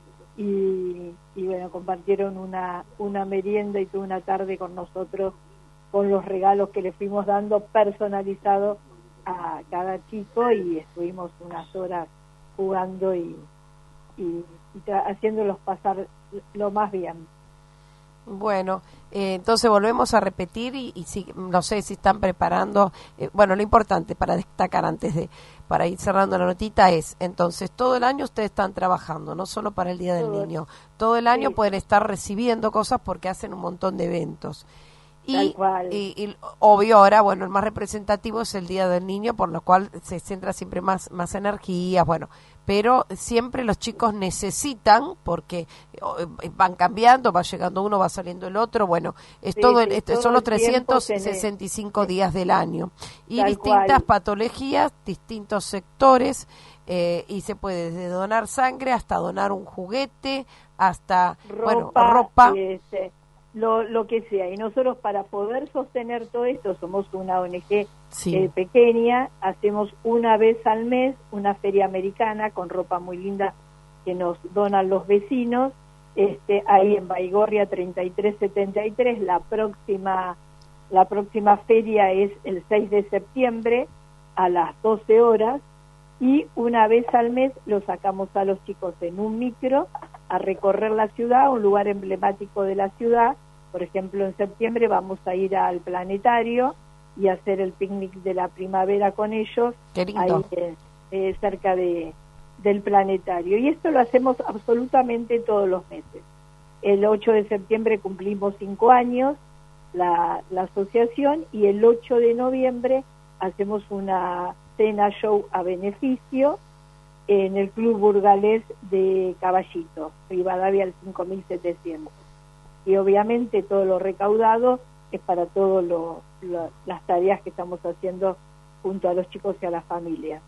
y, y bueno, compartieron una, una merienda y toda una tarde con nosotros, con los regalos que le fuimos dando personalizados a cada chico, y estuvimos unas horas jugando y, y, y tra- haciéndolos pasar lo más bien. Bueno, eh, entonces volvemos a repetir y, y si, no sé si están preparando, eh, bueno, lo importante para destacar antes de, para ir cerrando la notita es, entonces todo el año ustedes están trabajando, no solo para el Día del Todo. Niño, todo el año Sí. pueden estar recibiendo cosas porque hacen un montón de eventos. Y, Tal cual. y, y obvio ahora, bueno, el más representativo es el Día del Niño, por lo cual se centra siempre más, más energías, bueno, pero siempre los chicos necesitan, porque eh, van cambiando, va llegando uno, va saliendo el otro, bueno, es Sí, todo, el- sí, este, todo son los el tiempo trescientos sesenta y cinco tenés- días del año. Y Tal distintas cual. patologías, distintos sectores, eh, y se puede desde donar sangre hasta donar un juguete, hasta, bueno, ropa, ropa. este, lo, lo que sea. Y nosotros, para poder sostener todo esto, somos una O N G Sí. eh, pequeña, hacemos una vez al mes una feria americana con ropa muy linda que nos donan los vecinos, este, ahí en Baigorria treinta y tres setenta y tres. La próxima, la próxima feria es el seis de septiembre a las doce horas, y una vez al mes los sacamos a los chicos en un micro a recorrer la ciudad, un lugar emblemático de la ciudad. Por ejemplo, en septiembre vamos a ir al planetario y hacer el picnic de la primavera con ellos, Qué lindo. ahí eh, eh, cerca de, del planetario. Y esto lo hacemos absolutamente todos los meses. El ocho de septiembre cumplimos cinco años la, la asociación, y el ocho de noviembre hacemos una cena show a beneficio en el Club Burgalés de Caballito, Rivadavia al cinco mil setecientos. Y obviamente todo lo recaudado es para todas lo, lo, las tareas que estamos haciendo junto a los chicos y a las familias.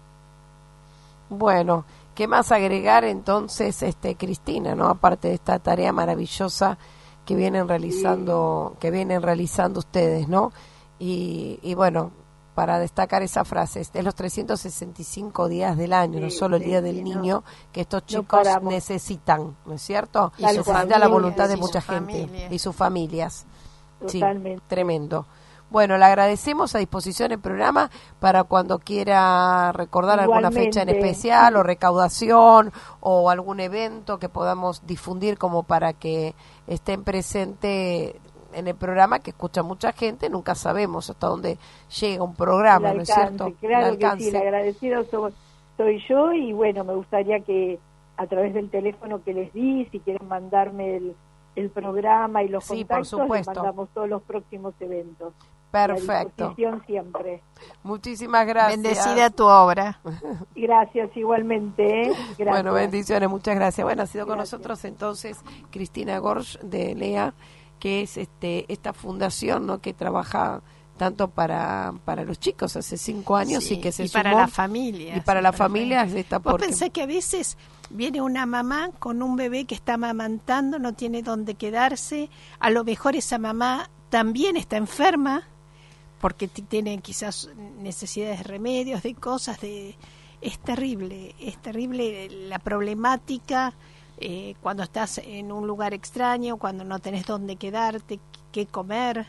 Bueno, ¿qué más agregar entonces, este Cristina, no? Aparte de esta tarea maravillosa que vienen realizando, que vienen realizando ustedes, ¿no? Y, y bueno, para destacar esa frase, es los trescientos sesenta y cinco días del año, Sí, no solo el sí, Día sí, del no. Niño, que estos No chicos paramos. necesitan, ¿no es cierto? Y Tal su cual. Necesita la familia, voluntad de y mucha su gente familia. y sus familias. Sí, Totalmente. tremendo. Bueno, le agradecemos, a disposición el programa para cuando quiera recordar alguna fecha en especial o recaudación o algún evento que podamos difundir como para que estén presentes en el programa, que escucha mucha gente. Nunca sabemos hasta dónde llega un programa, el ¿no es alcance, cierto? Claro el que sí, el agradecido soy, soy yo, y bueno, me gustaría que a través del teléfono que les di, si quieren mandarme el, el programa y los sí, contactos, por supuesto. les mandamos todos los próximos eventos. Perfecto. A disposición siempre. Muchísimas gracias. Bendecida tu obra. Gracias igualmente. ¿eh? Gracias. Bueno, bendiciones, muchas gracias. Bueno, ha sido con Gracias. nosotros entonces Cristina Gorsch de Lea, que es este esta fundación, ¿no?, que trabaja tanto para para los chicos hace cinco años Sí, y que se y sumó, para la familia. y para sí, la para familia está Vos porque pensás que a veces viene una mamá con un bebé que está amamantando, no tiene dónde quedarse, a lo mejor esa mamá también está enferma porque t- tiene quizás necesidades de remedios, de cosas, de es terrible, es terrible la problemática eh, cuando estás en un lugar extraño, cuando no tenés dónde quedarte, qué comer.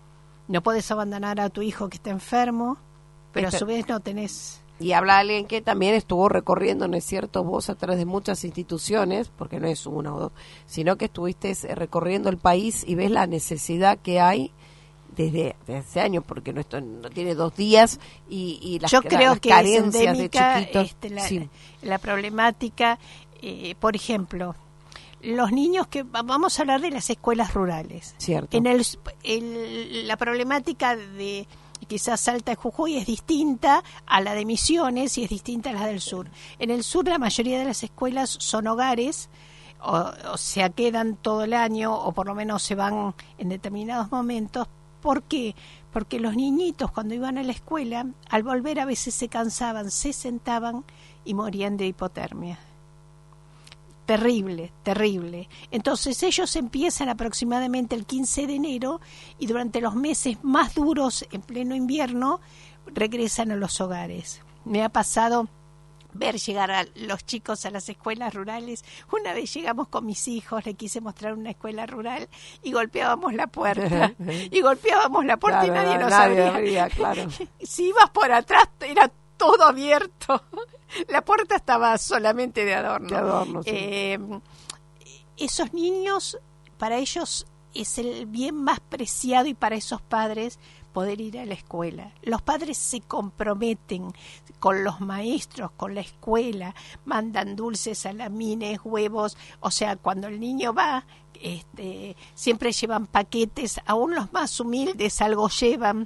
No puedes abandonar a tu hijo que está enfermo, pero Este- a su vez no tenés... y habla alguien que también estuvo recorriendo, ¿no es cierto?, vos a través de muchas instituciones, porque no es una o dos, sino que estuviste eh, recorriendo el país y ves la necesidad que hay desde, desde hace años, porque no, esto no tiene dos días, y, y las, Yo la- creo las que es carencias de endémica chiquitos. este, la, Sí. la problemática, eh, por ejemplo, los niños que va- vamos a hablar de las escuelas rurales. Cierto. En el, el- la problemática de quizás Salta y Jujuy es distinta a la de Misiones y es distinta a la del sur. En el sur la mayoría de las escuelas son hogares, o, o sea, quedan todo el año o por lo menos se van en determinados momentos. ¿Por qué? Porque los niñitos cuando iban a la escuela, al volver a veces se cansaban, se sentaban y morían de hipotermia. Terrible, terrible. Entonces ellos empiezan aproximadamente el quince de enero y durante los meses más duros, en pleno invierno, regresan a los hogares. Me ha pasado ver llegar a los chicos a las escuelas rurales. Una vez llegamos con mis hijos, le quise mostrar una escuela rural y golpeábamos la puerta. y golpeábamos la puerta Claro, y nadie nos nadie abría. abría, claro. Si ibas por atrás era todo abierto. La puerta estaba solamente de adorno. De adorno, sí. Eh, esos niños, para ellos es el bien más preciado, y para esos padres poder ir a la escuela. Los padres se comprometen con los maestros, con la escuela, mandan dulces, salamines, huevos, o sea, cuando el niño va, este, siempre llevan paquetes, aún los más humildes algo llevan.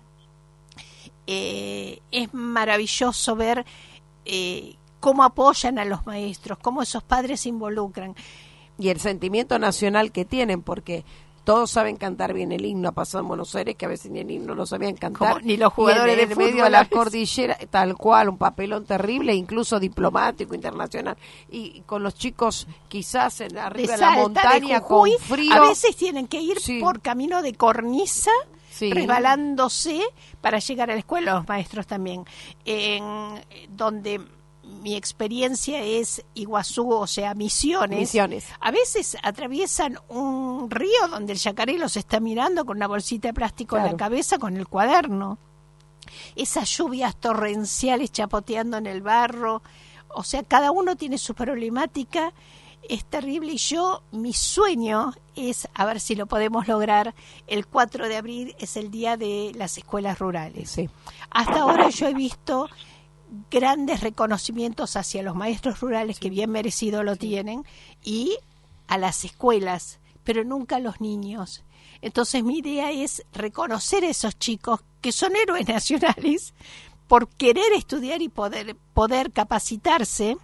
Eh, es maravilloso ver eh, cómo apoyan a los maestros, cómo esos padres se involucran. Y el sentimiento nacional que tienen, porque todos saben cantar bien el himno. Ha pasado en Buenos Aires que a veces ni el himno lo sabían cantar. Como ni los jugadores y en, de en medio fútbol de la a veces. cordillera, tal cual, un papelón terrible, incluso diplomático, internacional. Y, y con los chicos quizás en, De arriba de, Salta, la montaña, de Jujuy, con frío. a veces tienen que ir Sí. por camino de cornisa, Sí. resbalándose para llegar a la escuela, los maestros también. En donde mi experiencia es Iguazú, o sea, Misiones. Misiones. A veces atraviesan un río donde el yacaré los está mirando con una bolsita de plástico en Claro. la cabeza con el cuaderno. Esas lluvias torrenciales chapoteando en el barro. O sea, cada uno tiene su problemática. Es terrible, y yo, mi sueño es, a ver si lo podemos lograr, el cuatro de abril es el día de las escuelas rurales. Sí. Hasta ahora yo he visto grandes reconocimientos hacia los maestros rurales, que bien merecido lo tienen, y a las escuelas, pero nunca a los niños. Entonces mi idea es reconocer a esos chicos que son héroes nacionales por querer estudiar y poder, poder capacitarse,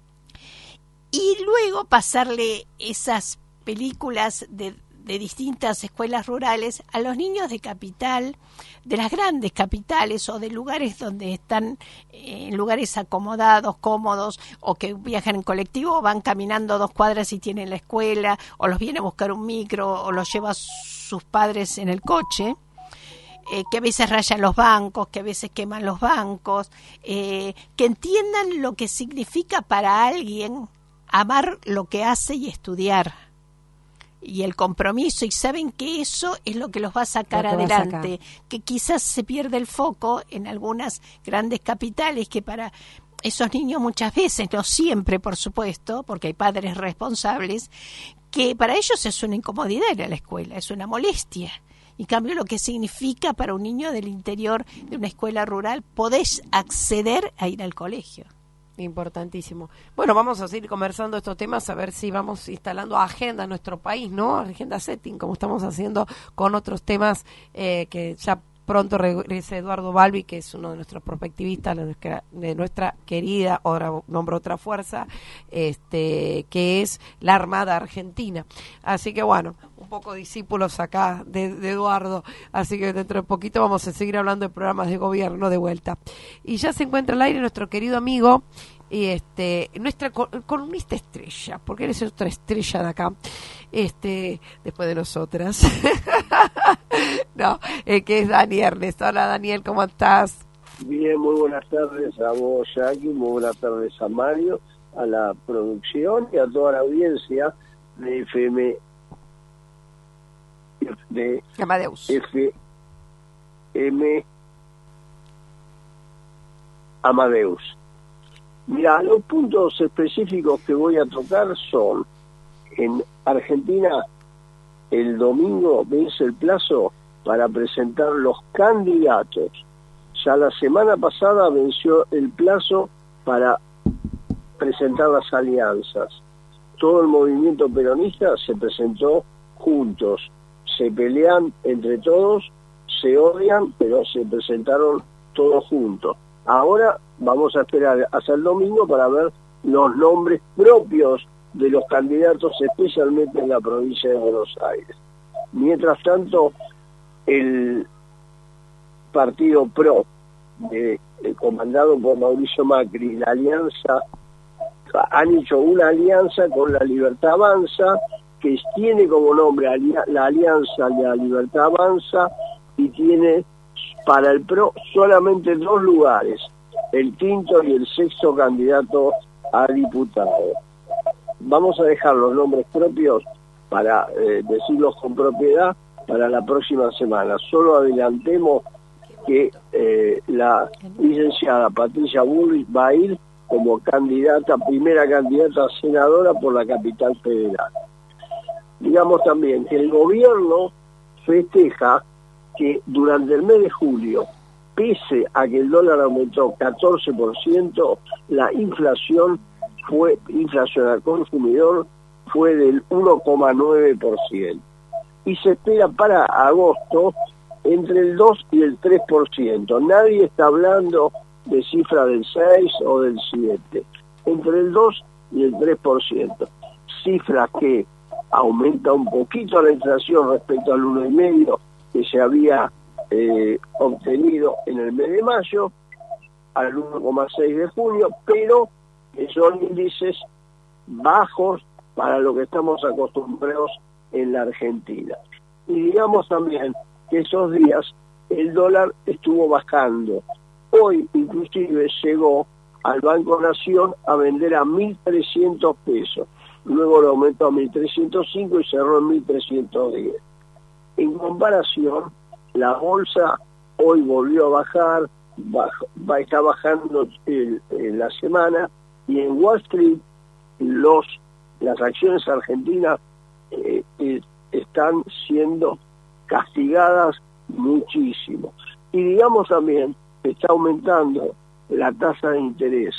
y luego pasarle esas películas de, de distintas escuelas rurales a los niños de capital, de las grandes capitales o de lugares donde están eh, en lugares acomodados, cómodos, o que viajan en colectivo o van caminando dos cuadras y tienen la escuela, o los viene a buscar un micro o los lleva sus padres en el coche. Eh, que a veces rayan los bancos, que a veces queman los bancos, eh, que entiendan lo que significa para alguien amar lo que hace y estudiar. y el compromiso, y saben que eso es lo que los va a sacar Lo que va a adelante, sacar. que quizás se pierde el foco en algunas grandes capitales que para esos niños muchas veces, no siempre por supuesto, porque hay padres responsables, que para ellos es una incomodidad ir a la escuela, es una molestia. En cambio, lo que significa para un niño del interior de una escuela rural, podés acceder a ir al colegio. Importantísimo. Bueno, vamos a seguir conversando estos temas, a ver si vamos instalando agenda en nuestro país, ¿no? Agenda setting, como estamos haciendo con otros temas eh, que ya pronto regrese Eduardo Balbi, que es uno de nuestros prospectivistas, de nuestra, de nuestra querida, ahora nombro otra fuerza, este, que es la Armada Argentina. Así que bueno, un poco discípulos acá de, de Eduardo, así que dentro de poquito vamos a seguir hablando de programas de gobierno de vuelta. Y ya se encuentra al aire nuestro querido amigo, y este nuestra columnista estrella, porque eres otra estrella de acá, este después de nosotras, no, eh, que es Dani Ernest. Hola Daniel, ¿cómo estás? Bien, muy buenas tardes a vos, Jackie, muy buenas tardes a Mario, a la producción y a toda la audiencia de F M, de Amadeus. F M Amadeus. Mira, los puntos específicos que voy a tocar son: en Argentina el domingo vence el plazo para presentar los candidatos. Ya la semana pasada venció el plazo para presentar las alianzas. Todo el movimiento peronista se presentó juntos. Se pelean entre todos, se odian, pero se presentaron todos juntos. Ahora vamos a esperar hasta el domingo para ver los nombres propios de los candidatos, especialmente en la provincia de Buenos Aires. Mientras tanto, el partido PRO, de, de, comandado por Mauricio Macri, la alianza, han hecho una alianza con la Libertad Avanza, que tiene como nombre la Alianza de la Libertad Avanza, y tiene para el PRO solamente dos lugares, el quinto y el sexto candidato a diputado. Vamos a dejar los nombres propios para eh, decirlos con propiedad para la próxima semana. Solo adelantemos que eh, la licenciada Patricia Bullrich va a ir como candidata, primera candidata a senadora por la Capital Federal. Digamos también que el gobierno festeja que durante el mes de julio, pese a que el dólar aumentó catorce por ciento, la inflación fue inflación al consumidor fue del uno coma nueve por ciento. Y se espera para agosto entre el dos y el tres por ciento. Nadie está hablando de cifra del seis o del siete. Entre el dos y el tres por ciento. Cifra que aumenta un poquito la inflación respecto al uno coma cinco que se había eh, obtenido en el mes de mayo, al uno coma seis de junio, pero que son índices bajos para lo que estamos acostumbrados en la Argentina. Y digamos también que esos días el dólar estuvo bajando. Hoy inclusive llegó al Banco Nación a vender a mil trescientos pesos. Luego lo aumentó a mil trescientos cinco y cerró en mil trescientos diez. En comparación, la bolsa hoy volvió a bajar, bajo, va, está bajando el, en la semana, y en Wall Street los, las acciones argentinas eh, eh, están siendo castigadas muchísimo. Y digamos también que está aumentando la tasa de interés.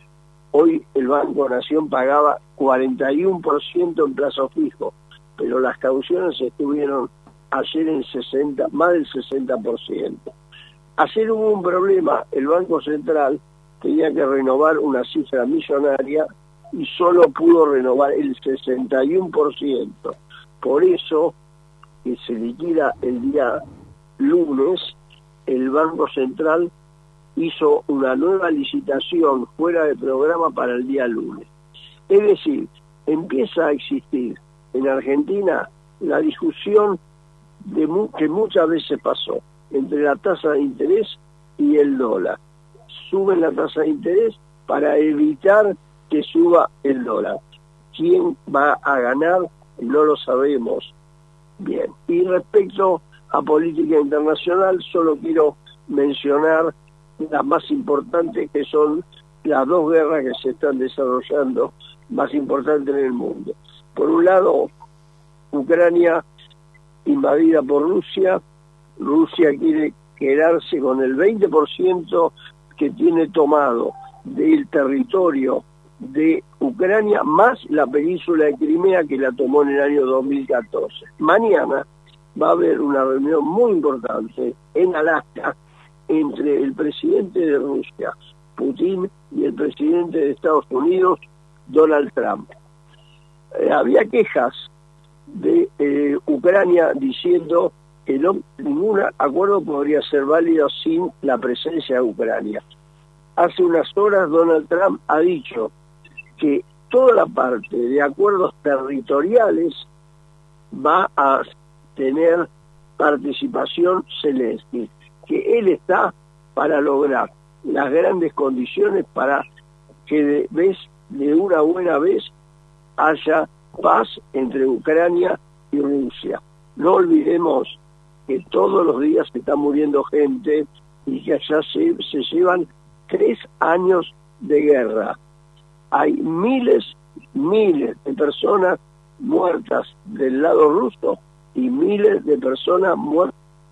Hoy el Banco Nación pagaba cuarenta y uno por ciento en plazo fijo, pero las cauciones estuvieron ayer en sesenta, más del sesenta por ciento. Ayer hubo un problema, el Banco Central tenía que renovar una cifra millonaria y solo pudo renovar el sesenta y uno por ciento. Por eso, que se liquida el día lunes, el Banco Central hizo una nueva licitación fuera de programa para el día lunes. Es decir, empieza a existir en Argentina la discusión de mu- que muchas veces pasó entre la tasa de interés y el dólar. Suben la tasa de interés para evitar que suba el dólar. ¿Quién va a ganar y no lo sabemos bien. Y respecto a política internacional, solo quiero mencionar las más importantes, que son las dos guerras que se están desarrollando más importantes en el mundo. Por un lado, Ucrania invadida por Rusia. Rusia quiere quedarse con el veinte por ciento que tiene tomado del territorio de Ucrania, más la península de Crimea, que la tomó en el año dos mil catorce. Mañana va a haber una reunión muy importante en Alaska entre el presidente de Rusia, Putin, y el presidente de Estados Unidos, Donald Trump. Eh, había quejas de eh, Ucrania diciendo que no, ningún acuerdo podría ser válido sin la presencia de Ucrania. Hace unas horas Donald Trump ha dicho que toda la parte de acuerdos territoriales va a tener participación Zelensky, que él está para lograr las grandes condiciones para que de vez, de una buena vez, haya paz entre Ucrania y Rusia. No olvidemos que todos los días se está muriendo gente y que allá se, se llevan tres años de guerra. Hay miles, miles de personas muertas del lado ruso y miles de personas muertas.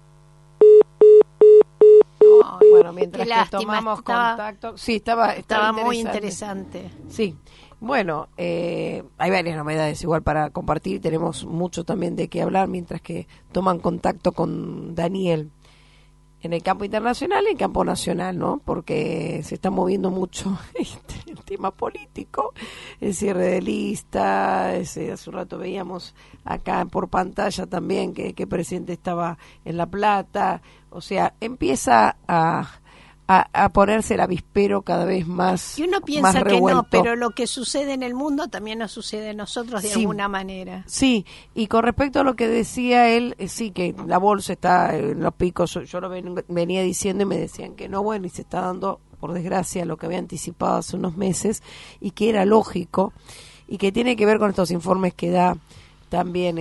Bueno, mientras Qué que lástima, tomamos estaba- contacto, sí, estaba, Estaba estaba muy interesante. Sí, bueno, eh, hay varias novedades igual para compartir, tenemos mucho también de qué hablar mientras que toman contacto con Daniel en el campo internacional y en el campo nacional, ¿no? Porque se está moviendo mucho este, el tema político, el cierre de lista, ese, hace un rato veíamos acá por pantalla también que, que el presidente estaba en La Plata, o sea, empieza a... A, a ponerse el avispero cada vez más Y uno más piensa que revuelto. no, pero lo que sucede en el mundo también nos sucede a nosotros de Sí. alguna manera. Sí, y con respecto a lo que decía él, eh, sí, que la bolsa está en los picos, yo, yo lo ven- venía diciendo y me decían que no, bueno, y se está dando, por desgracia, lo que había anticipado hace unos meses, y que era lógico, y que tiene que ver con estos informes que da también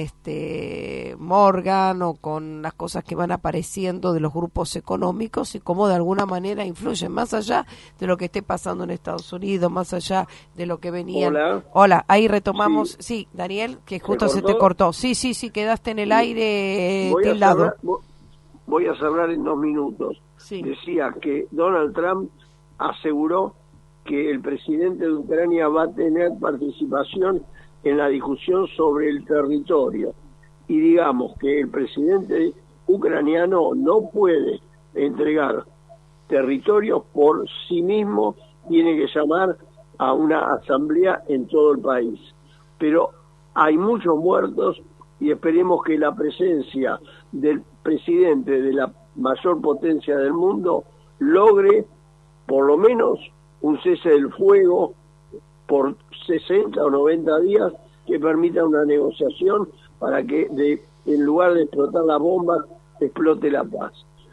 este Morgan, o con las cosas que van apareciendo de los grupos económicos y cómo de alguna manera influyen, más allá de lo que esté pasando en Estados Unidos, más allá de lo que venía. Hola. Hola, ahí retomamos. Sí, Sí. Daniel, que justo se, cortó? te cortó. Sí, sí, sí, quedaste en el Sí. aire eh, Voy a tildado. cerrar- vo- voy a cerrar en dos minutos. Sí. Decía que Donald Trump aseguró que el presidente de Ucrania va a tener participación en la discusión sobre el territorio. Y digamos que el presidente ucraniano no puede entregar territorios por sí mismo, tiene que llamar a una asamblea en todo el país. Pero hay muchos muertos y esperemos que la presencia del presidente de la mayor potencia del mundo logre por lo menos un cese del fuego por sesenta o noventa días que permita una negociación para que de, en lugar de explotar las bombas explote la paz.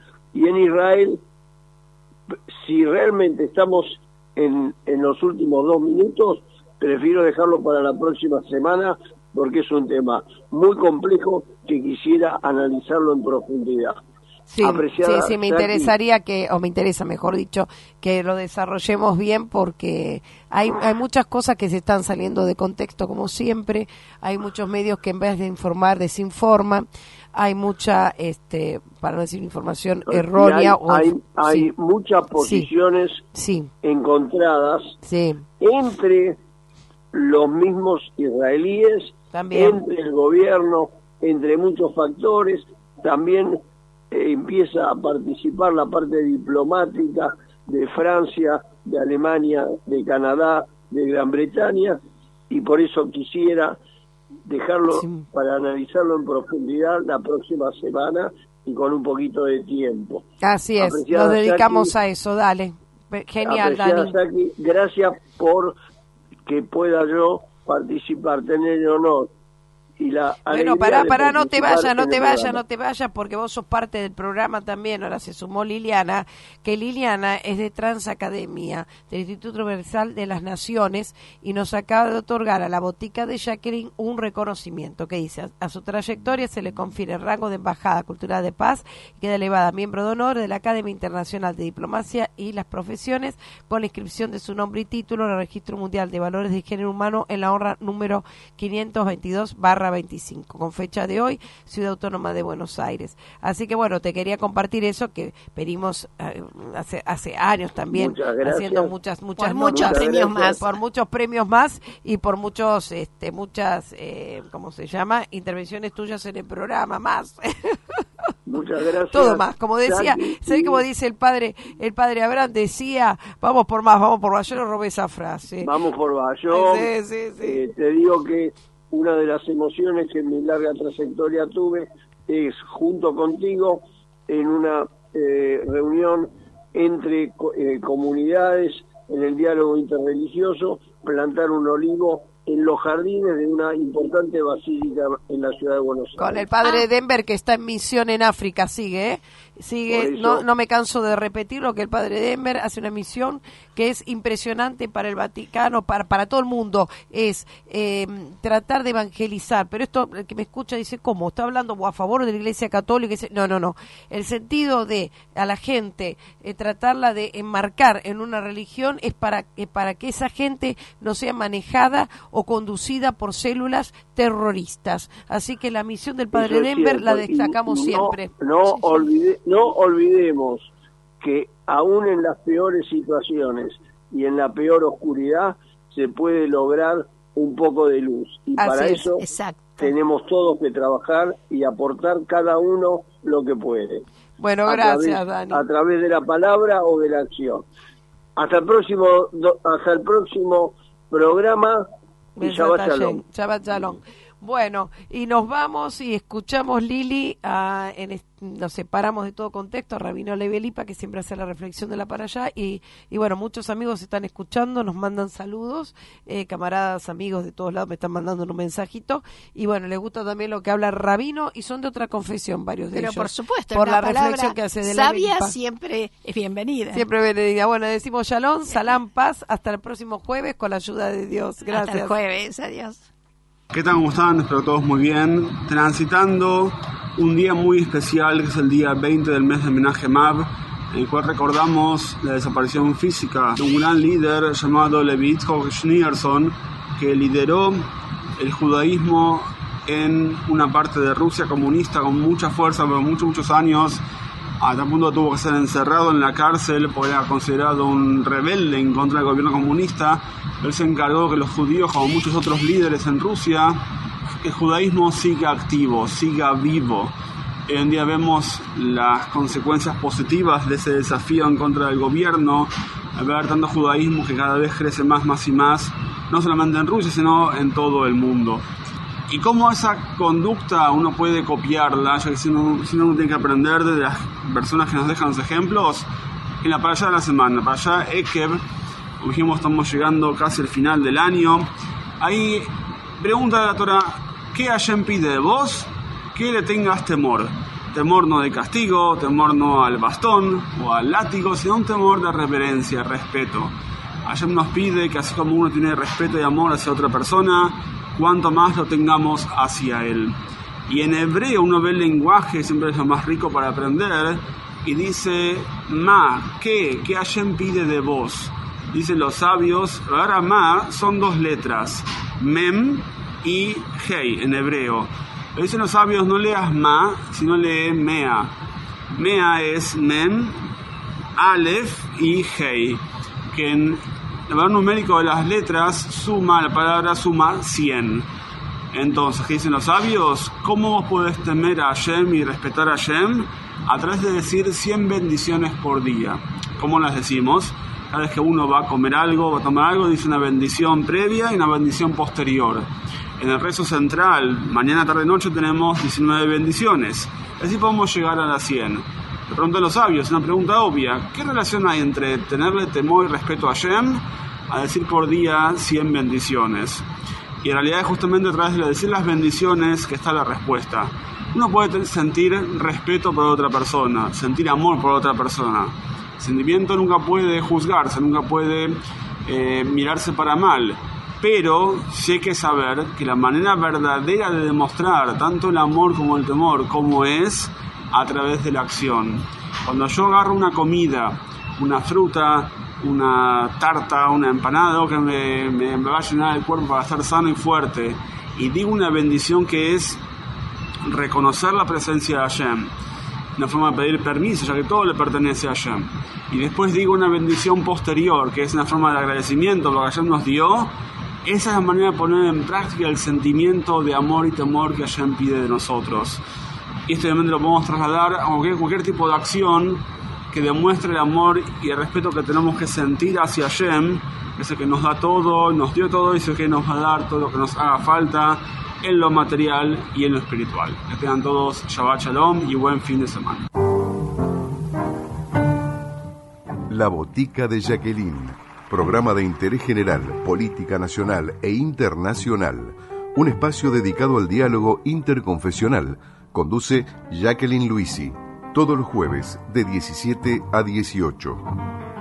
Y en Israel, si realmente estamos en, en los últimos dos minutos, prefiero dejarlo para la próxima semana porque es un tema muy complejo que quisiera analizarlo en profundidad. Sí, Apreciada sí, sí, me Jackie, interesaría que, o me interesa, mejor dicho, que lo desarrollemos bien porque hay, hay muchas cosas que se están saliendo de contexto, como siempre. Hay muchos medios que en vez de informar, desinforman. Hay mucha, este, para no decir información y errónea. hay, o hay, inf- hay sí, muchas posiciones sí, encontradas sí, entre los mismos israelíes, también. entre el gobierno, entre muchos factores. También eh, empieza a participar la parte diplomática de Francia, de Alemania, de Canadá, de Gran Bretaña, y por eso quisiera dejarlo Sí. para analizarlo en profundidad la próxima semana y con un poquito de tiempo. Así es, Apreciada nos dedicamos Jackie, a eso, dale. Pe- Genial, Apreciada Dani. Jackie, gracias por que pueda yo participar, tener el honor y la Bueno, pará, pará, no te vayas, no te vayas, no te vayas, porque vos sos parte del programa también. Ahora se sumó Liliana, que Liliana es de Transacademia, del Instituto Universal de las Naciones, y nos acaba de otorgar a la botica de Jacqueline un reconocimiento que dice: a, a su trayectoria se le confiere el rango de Embajada Cultural de Paz y queda elevada miembro de honor de la Academia Internacional de Diplomacia y las Profesiones, con la inscripción de su nombre y título en el Registro Mundial de Valores de Género Humano en la honra número quinientos veintidós barra veinticinco, con fecha de hoy, Ciudad Autónoma de Buenos Aires. Así que bueno, te quería compartir eso que pedimos eh, hace hace años también, haciendo muchas muchas por muchos notas, premios más, por muchos premios más y por muchos este muchas eh, ¿cómo se llama? intervenciones tuyas en el programa más. Muchas gracias. Todo más, como decía, ¿sabés cómo dice el padre? El padre Abraham decía, vamos por más, vamos por más. Yo no robé esa frase. Vamos por más. Yo sí, sí, sí. Eh, te digo que una de las emociones que en mi larga trayectoria tuve es, junto contigo, en una eh, reunión entre eh, comunidades, en el diálogo interreligioso, plantar un olivo en los jardines de una importante basílica en la ciudad de Buenos Aires. Con el padre ah. Denver, que está en misión en África, sigue, ¿eh? Sigue, no, no me canso de repetirlo, que el padre Denver hace una misión que es impresionante para el Vaticano, para, para todo el mundo, es eh, tratar de evangelizar, pero esto, el que me escucha dice, ¿cómo? ¿Está hablando a favor de la Iglesia Católica? No, no, no, el sentido de a la gente eh, tratarla de enmarcar en una religión es para, eh, para que esa gente no sea manejada o conducida por células terroristas. Así que la misión del padre Denver la destacamos no, siempre. No, sí, sí. Olvide, no olvidemos que aún en las peores situaciones y en la peor oscuridad se puede lograr un poco de luz. Y Así para es, eso exacto. tenemos todos que trabajar y aportar cada uno lo que puede. Bueno, a gracias, través, Dani. A través de la palabra o de la acción. Hasta el próximo, hasta el próximo programa. Y Shabbat Shalom. Shabbat Shalom. Bueno, y nos vamos y escuchamos, Lili, a, en est- nos separamos de todo contexto, a Rabino Levi Elipa, que siempre hace la reflexión de la para allá, y, y bueno, muchos amigos están escuchando, nos mandan saludos, eh, camaradas, amigos de todos lados me están mandando un mensajito, y bueno, les gusta también lo que habla Rabino, y son de otra confesión varios de Pero ellos. por supuesto, por la palabra reflexión que hace de sabia Levi Elipa. siempre es bienvenida. Siempre bienvenida. Bueno, decimos Shalom, Salam, paz, hasta el próximo jueves con la ayuda de Dios. Gracias. Hasta el jueves, adiós. ¿Qué tal? ¿Cómo están? Espero todos muy bien. Transitando un día muy especial, que es el día veinte del mes de Menachem Av, en el cual recordamos la desaparición física de un gran líder llamado Levi Yitzhak Schneerson, que lideró el judaísmo en una parte de Rusia comunista con mucha fuerza por muchos, muchos años. A tal punto tuvo que ser encerrado en la cárcel porque era considerado un rebelde en contra del gobierno comunista. Él se encargó que los judíos, como muchos otros líderes en Rusia, el judaísmo siga activo, siga vivo. Hoy en día vemos las consecuencias positivas de ese desafío en contra del gobierno, al ver tanto judaísmo que cada vez crece más, más y más, no solamente en Rusia, sino en todo el mundo. Y cómo esa conducta uno puede copiarla, ya que si uno, si uno tiene que aprender de las personas que nos dejan los ejemplos, en la parashá de la semana, para allá Ekev, como dijimos, estamos llegando casi al final del año. Ahí pregunta de la Torah, ¿qué Hashem pide de vos? Que le tengas temor. Temor no de castigo, temor no al bastón o al látigo, sino un temor de reverencia, respeto. Hashem nos pide que así como uno tiene respeto y amor hacia otra persona, cuanto más lo tengamos hacia él. Y en hebreo uno ve el lenguaje, siempre es lo más rico para aprender, y dice, ma, ¿qué? ¿Qué Hashem pide de vos? Dicen los sabios, ahora ma son dos letras, mem y hei en hebreo. Pero dicen los sabios, no leas ma, sino lee mea. Mea es mem, alef y hei, que en el valor numérico de las letras suma, la palabra suma cien. Entonces, ¿qué dicen los sabios? ¿Cómo vos podés temer a Hashem y respetar a Hashem? A través de decir cien bendiciones por día. ¿Cómo las decimos? Cada vez que uno va a comer algo, va a tomar algo, dice una bendición previa y una bendición posterior. En el rezo central, mañana, tarde, noche, tenemos diecinueve bendiciones. Así podemos llegar a las cien. Le preguntan los sabios, una pregunta obvia. ¿Qué relación hay entre tenerle temor y respeto a Hashem a decir por día cien bendiciones? Y en realidad es justamente a través de decir las bendiciones que está la respuesta. Uno puede sentir respeto por otra persona, sentir amor por otra persona. El sentimiento nunca puede juzgarse, nunca puede eh, mirarse para mal. Pero sí hay que saber que la manera verdadera de demostrar tanto el amor como el temor, como es a través de la acción. Cuando yo agarro una comida, una fruta, una tarta, una empanada, algo que me, me, me va a llenar el cuerpo para estar sano y fuerte, y digo una bendición que es reconocer la presencia de Hashem, una forma de pedir permiso, ya que todo le pertenece a Hashem, y después digo una bendición posterior, que es una forma de agradecimiento por lo que Hashem nos dio. Esa es la manera de poner en práctica el sentimiento de amor y temor que Hashem pide de nosotros. Y esto obviamente lo podemos trasladar a cualquier, cualquier tipo de acción que demuestre el amor y el respeto que tenemos que sentir hacia Hashem, que es el que nos da todo, nos dio todo y es el que nos va a dar todo lo que nos haga falta en lo material y en lo espiritual. Que tengan todos Shabbat Shalom y buen fin de semana. La Botica de Jacqueline, programa de interés general, política nacional e internacional. Un espacio dedicado al diálogo interconfesional. Conduce Jacqueline Luisi. Todos los jueves de diecisiete a dieciocho.